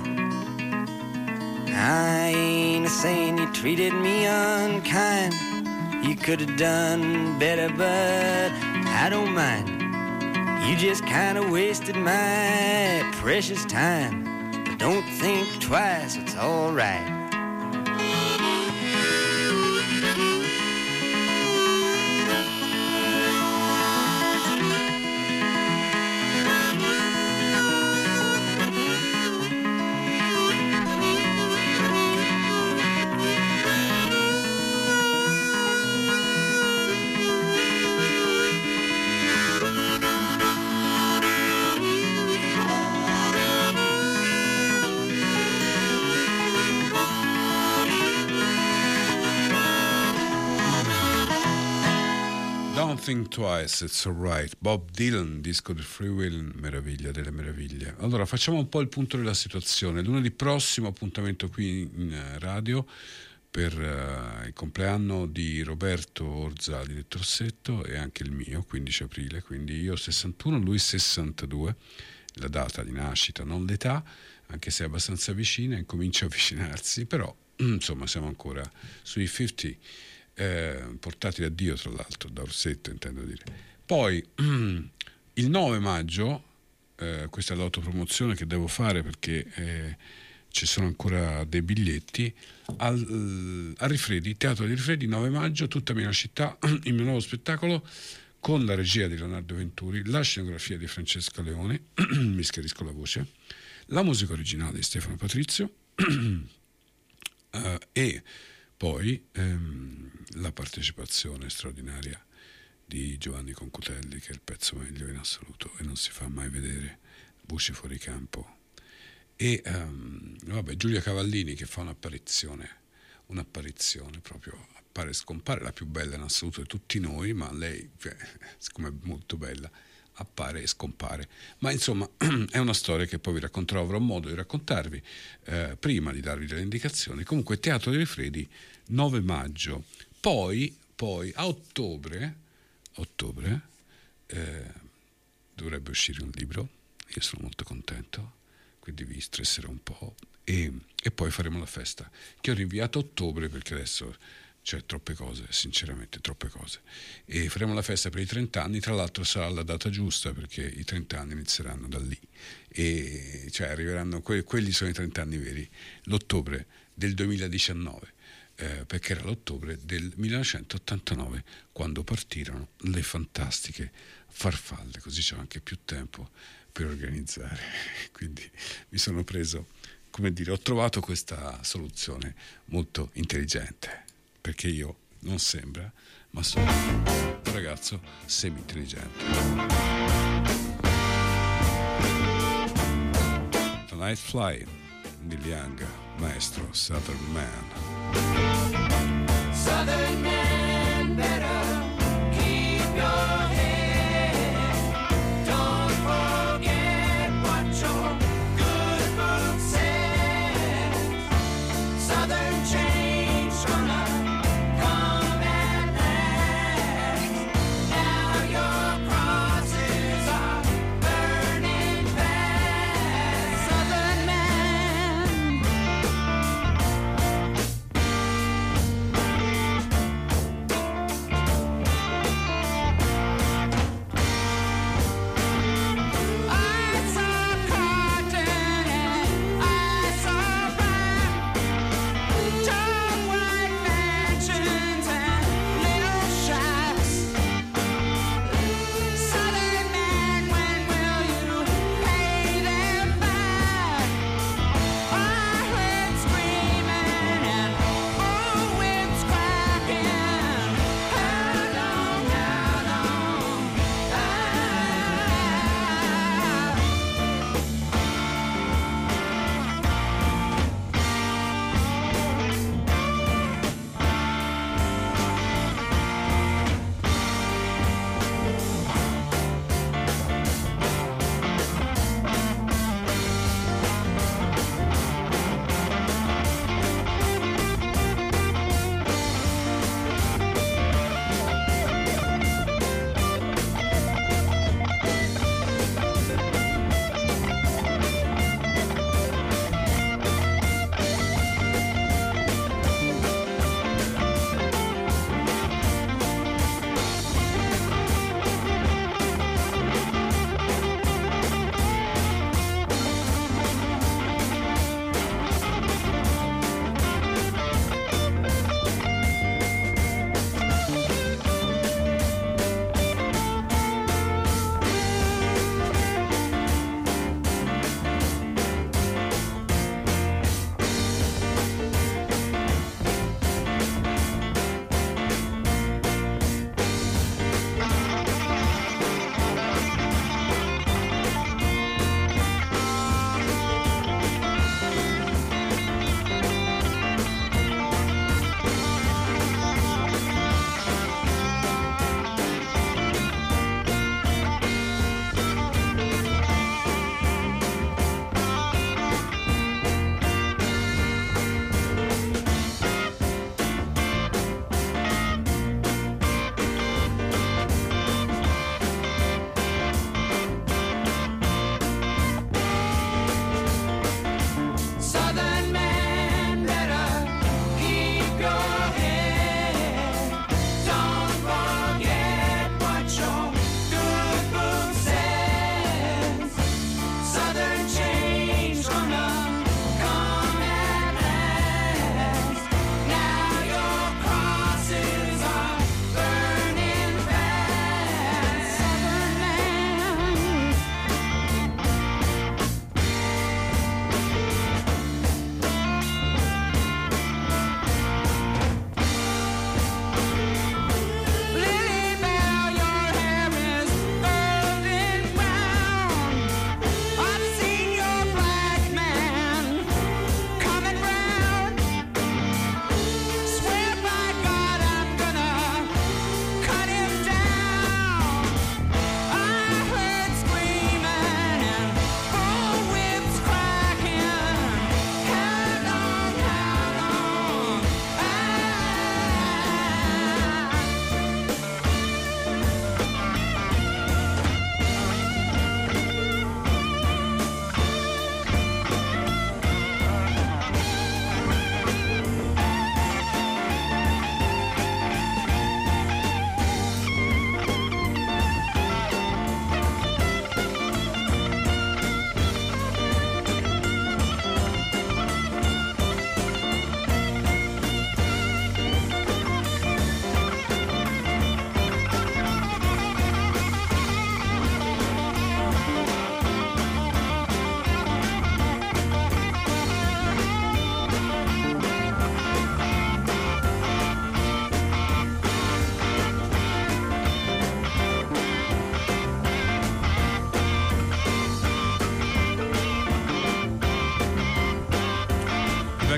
I ain't saying you treated me unkind. You could have done better, but I don't mind. You just kind of wasted my precious time. Don't think twice, it's alright. Think Twice, It's Alright. Bob Dylan, disco del Free Will, meraviglia delle meraviglie. Allora facciamo un po' il punto della situazione. Lunedì prossimo appuntamento qui in radio per uh, il compleanno di Roberto Orzali del Torsetto e anche il mio, quindici aprile, quindi io sessantuno, lui sessantadue, la data di nascita, non l'età, anche se è abbastanza vicina, incomincia a avvicinarsi, però insomma siamo ancora sui cinquanta. Eh, portati da Dio, tra l'altro, da Orsetto intendo dire. Poi il nove maggio eh, questa è l'autopromozione che devo fare perché eh, ci sono ancora dei biglietti al, a Rifredi, Teatro di Rifredi, nove maggio, tutta mia città, il mio nuovo spettacolo con la regia di Leonardo Venturi, la scenografia di Francesca Leone, mi schiarisco la voce, la musica originale di Stefano Patrizio uh, e poi ehm, la partecipazione straordinaria di Giovanni Concutelli, che è il pezzo meglio in assoluto e non si fa mai vedere, voci fuori campo, e um, vabbè, Giulia Cavallini che fa un'apparizione un'apparizione proprio, appare e scompare, la più bella in assoluto di tutti noi, ma lei, cioè, siccome è molto bella, appare e scompare. Ma insomma è una storia che poi vi racconterò, avrò modo di raccontarvi eh, prima di darvi delle indicazioni. Comunque Teatro dei Rifredi, nove maggio. Poi, poi a ottobre ottobre eh, dovrebbe uscire un libro, io sono molto contento, quindi vi stresserò un po', e, e poi faremo la festa che ho rinviato a ottobre perché adesso c'è troppe cose, sinceramente troppe cose, e faremo la festa per i trenta anni. Tra l'altro sarà la data giusta perché i trenta anni inizieranno da lì, e cioè arriveranno que- quelli sono i trenta anni veri, l'ottobre del duemiladiciannove, eh, perché era l'ottobre del millenovecentottantanove quando partirono le fantastiche farfalle, così c'ho anche più tempo per organizzare, quindi mi sono preso, come dire, ho trovato questa soluzione molto intelligente, perché io non sembra, ma sono un ragazzo semi-intelligente. The Night Fly, Neil Young, maestro Southern Man. Southern man, better keep your head. Don't forget what your good book says. Southern change gonna come at last. Now your crosses are burning fast. Southern man,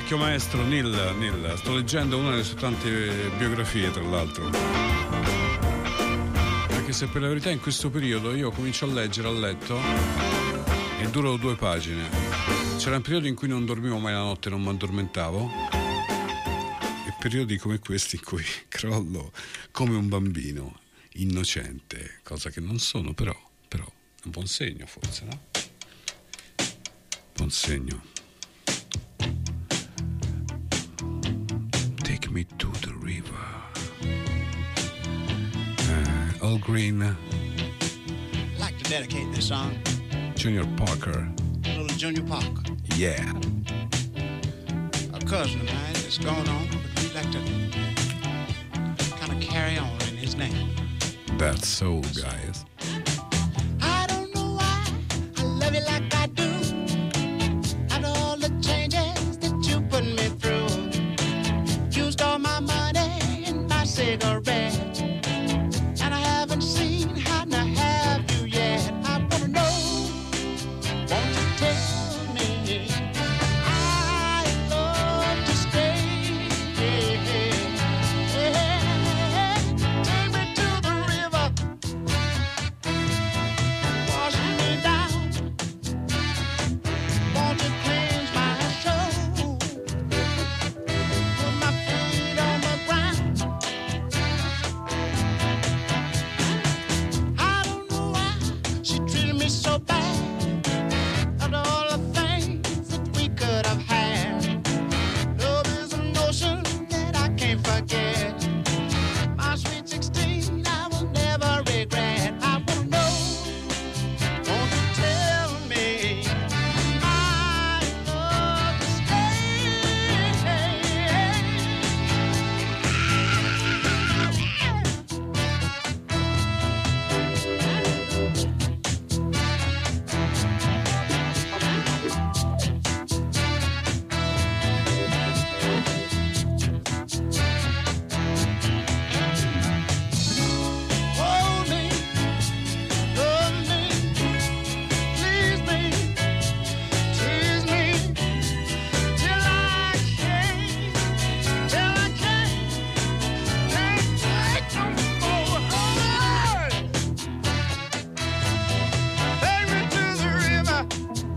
vecchio maestro Neil, Neil. Sto leggendo una delle sue tante biografie, tra l'altro. Anche se per la verità in questo periodo io comincio a leggere a letto e duro due pagine. C'era un periodo in cui non dormivo mai la notte, non mi addormentavo, e periodi come questi in cui crollo come un bambino innocente, cosa che non sono, però, però è un buon segno forse, no? Buon segno. Take me to the river. Uh, Al Green. I'd like to dedicate this song Junior Parker. to little Junior Parker, Yeah. a cousin of mine that's gone on, but we'd like to kind of carry on in his name. That's so, guys. I don't know why I love you like I do. After all the changes that you put me through, used all my money and my cigarettes, and I haven't seen how to have you yet. I wanna know, won't you tell me I love to stay? Take me to the river, wash me down. Won't you cleanse my soul? Put my feet on the ground. I don't know why she treated me so bad. After all the things that we could have had, love is an ocean that I can't forget. My sweet sixteen, I will never regret. I wanna know, won't you tell me I love to stay? Hold me, love me, please me, tease me, till I can't, till I can't, can't take no more. Take me to the river.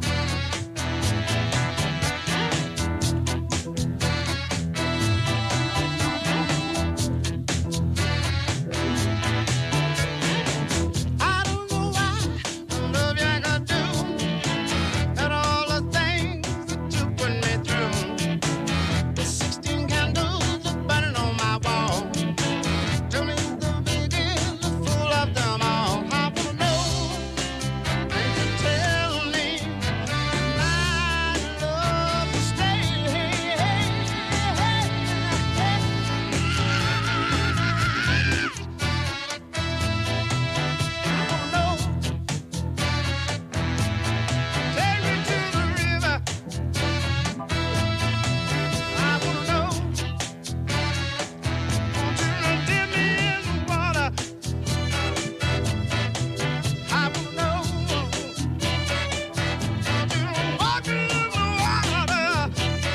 I don't know why I love you like I do, and all the things that you put me through. The sixteen candles are burning on my wall. Tell me the biggest, the fool of them all. I wanna know, can you tell me I love to stay? Take me to the river. I wanna know, won't you dip me in the water? I wanna know, won't you walk me in the water?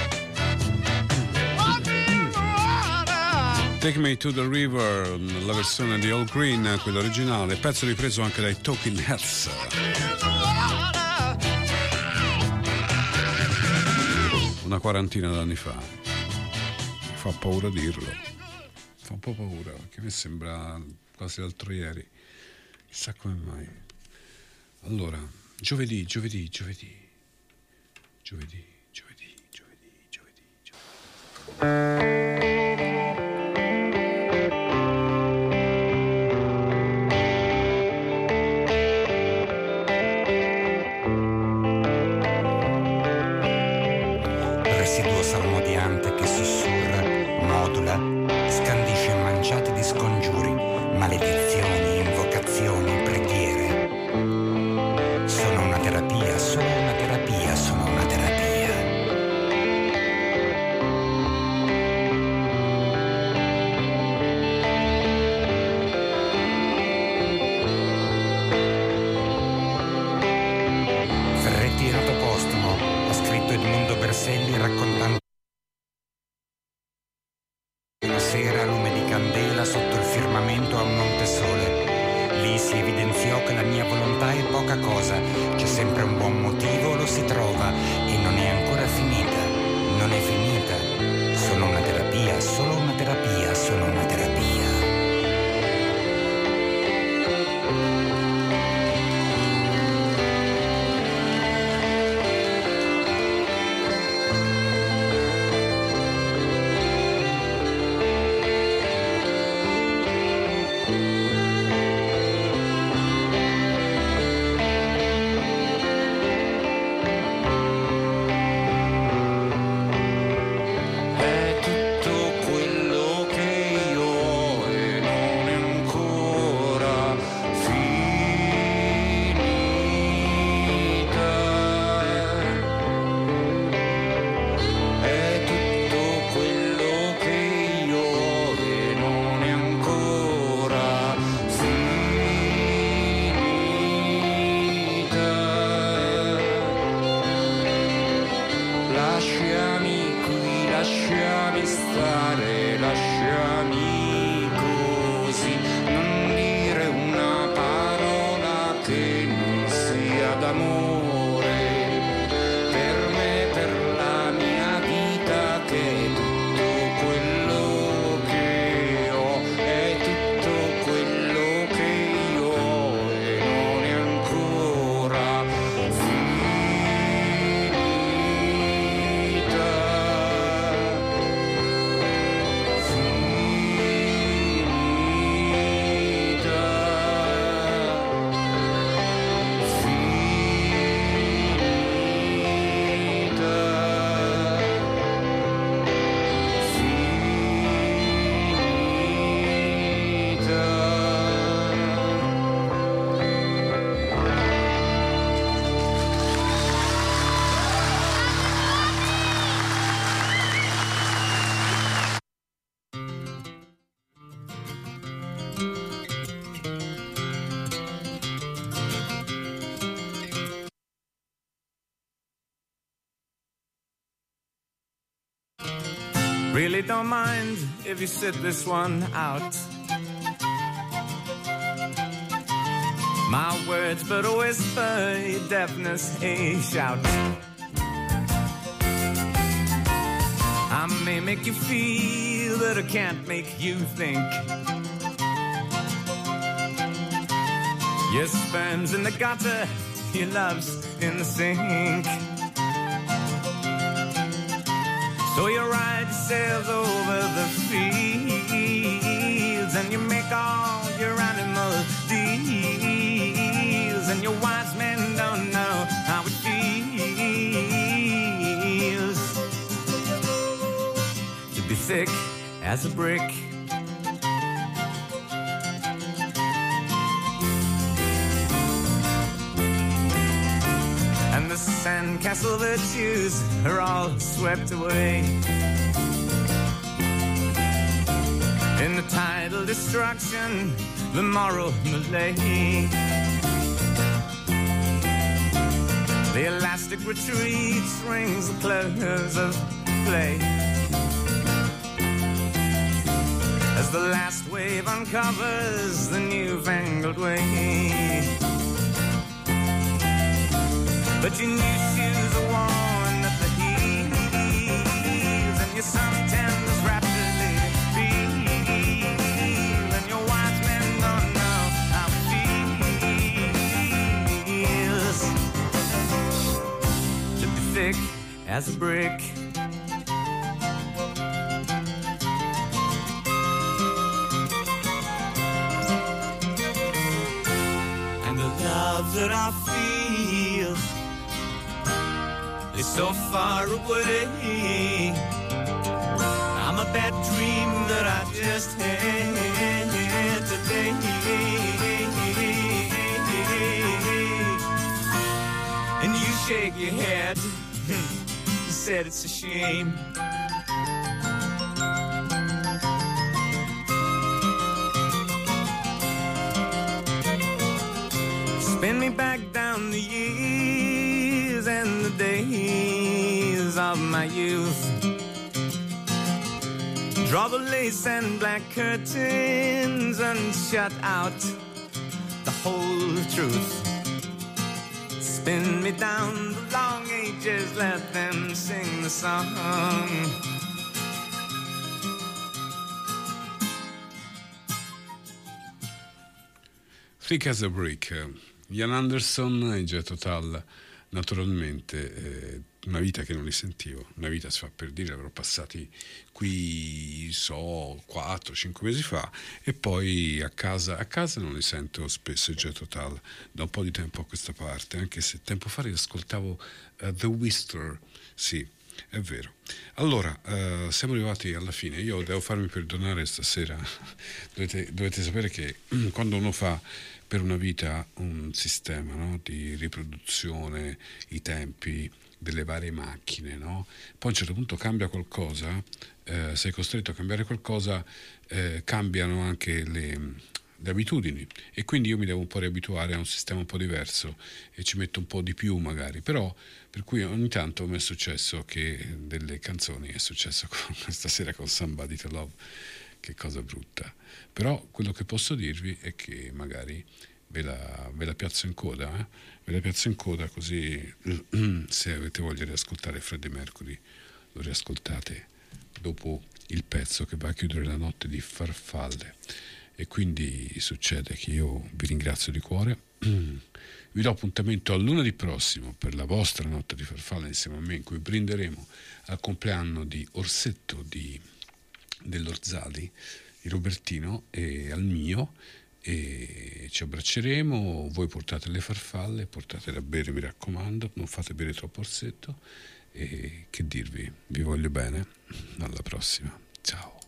Walk me in the water. Take Me to the River, la versione di Al Green, quella originale, pezzo ripreso anche dai Talking Heads. Una quarantina d'anni fa. Mi fa paura dirlo. Fa un po' paura, perché mi sembra quasi l'altro ieri. Chissà come mai. Allora, giovedì, giovedì, giovedì. Giovedì, giovedì, giovedì, giovedì, giovedì. Residuo salmodiante che sussurra, modula, scandisce manciate di scongiuri, maledizioni, invocazioni, preghiere. Sono una terapia, sono una terapia, sono una terapia. Ferretti Noto Postumo, ha scritto Edmondo Berselli raccontando sera a lume di candela sotto il firmamento a un monte sole. Lì si evidenziò che la mia volontà è poca cosa, c'è sempre un buon motivo, lo si trova e non è ancora finita, non è finita. Sono una terapia, solo una terapia, solo una terapia. Really don't mind if you sit this one out. My words but a whisper, your deafness a shout. I may make you feel, but I can't make you think. Your sperm's in the gutter, your love's in the sink. So you ride your sails over the fields, and you make all your animal deals, and your wise men don't know how it feels to be thick as a brick. And the sandcastle virtues are all swept away in the tidal destruction, the moral malaise. The elastic retreat rings the close of play as the last wave uncovers the newfangled way. But your new shoes are worn at the heels, and your suntan is rapidly feel, and your wise men don't know how it feels to be thick as a brick. And the love that I feel is so far away. I'm a bad dream that I just had today. And you shake your head, you said it's a shame. Spin me back down the years and the days of my youth. Draw the lace and black curtains and shut out the whole truth. Spin me down the long ages, let them sing the song. Thick as a Brick, Ian Anderson e Jethro Tull, naturalmente eh, una vita che non li sentivo, una vita si fa per dire, l'avrò passati qui so quattro cinque mesi fa, e poi a casa a casa non li sento spesso Jethro Tull da un po' di tempo a questa parte, anche se tempo fa li ascoltavo uh, The Whistler, sì, è vero. Allora, uh, siamo arrivati alla fine. Io devo farmi perdonare stasera. dovete, dovete sapere che quando uno fa per una vita un sistema, no, di riproduzione, i tempi delle varie macchine, no? Poi a un certo punto cambia qualcosa, eh, sei costretto a cambiare qualcosa, eh, cambiano anche le, le abitudini, e quindi io mi devo un po' riabituare a un sistema un po' diverso e ci metto un po' di più magari, però per cui ogni tanto mi è successo che delle canzoni, è successo con, stasera con Somebody to Love, che cosa brutta, però quello che posso dirvi è che magari ve la, ve la piazzo in coda, eh? ve la piazzo in coda così se avete voglia di ascoltare Freddie Mercury lo riascoltate dopo il pezzo che va a chiudere la notte di Farfalle. E quindi succede che io vi ringrazio di cuore, vi do appuntamento a lunedì prossimo per la vostra notte di Farfalle insieme a me, in cui brinderemo al compleanno di Orsetto di, dell'Orzali, di Robertino, e al mio, e ci abbracceremo. Voi portate le farfalle, portate da bere, mi raccomando, non fate bere troppo Orsetto, e che dirvi, vi voglio bene, alla prossima, ciao.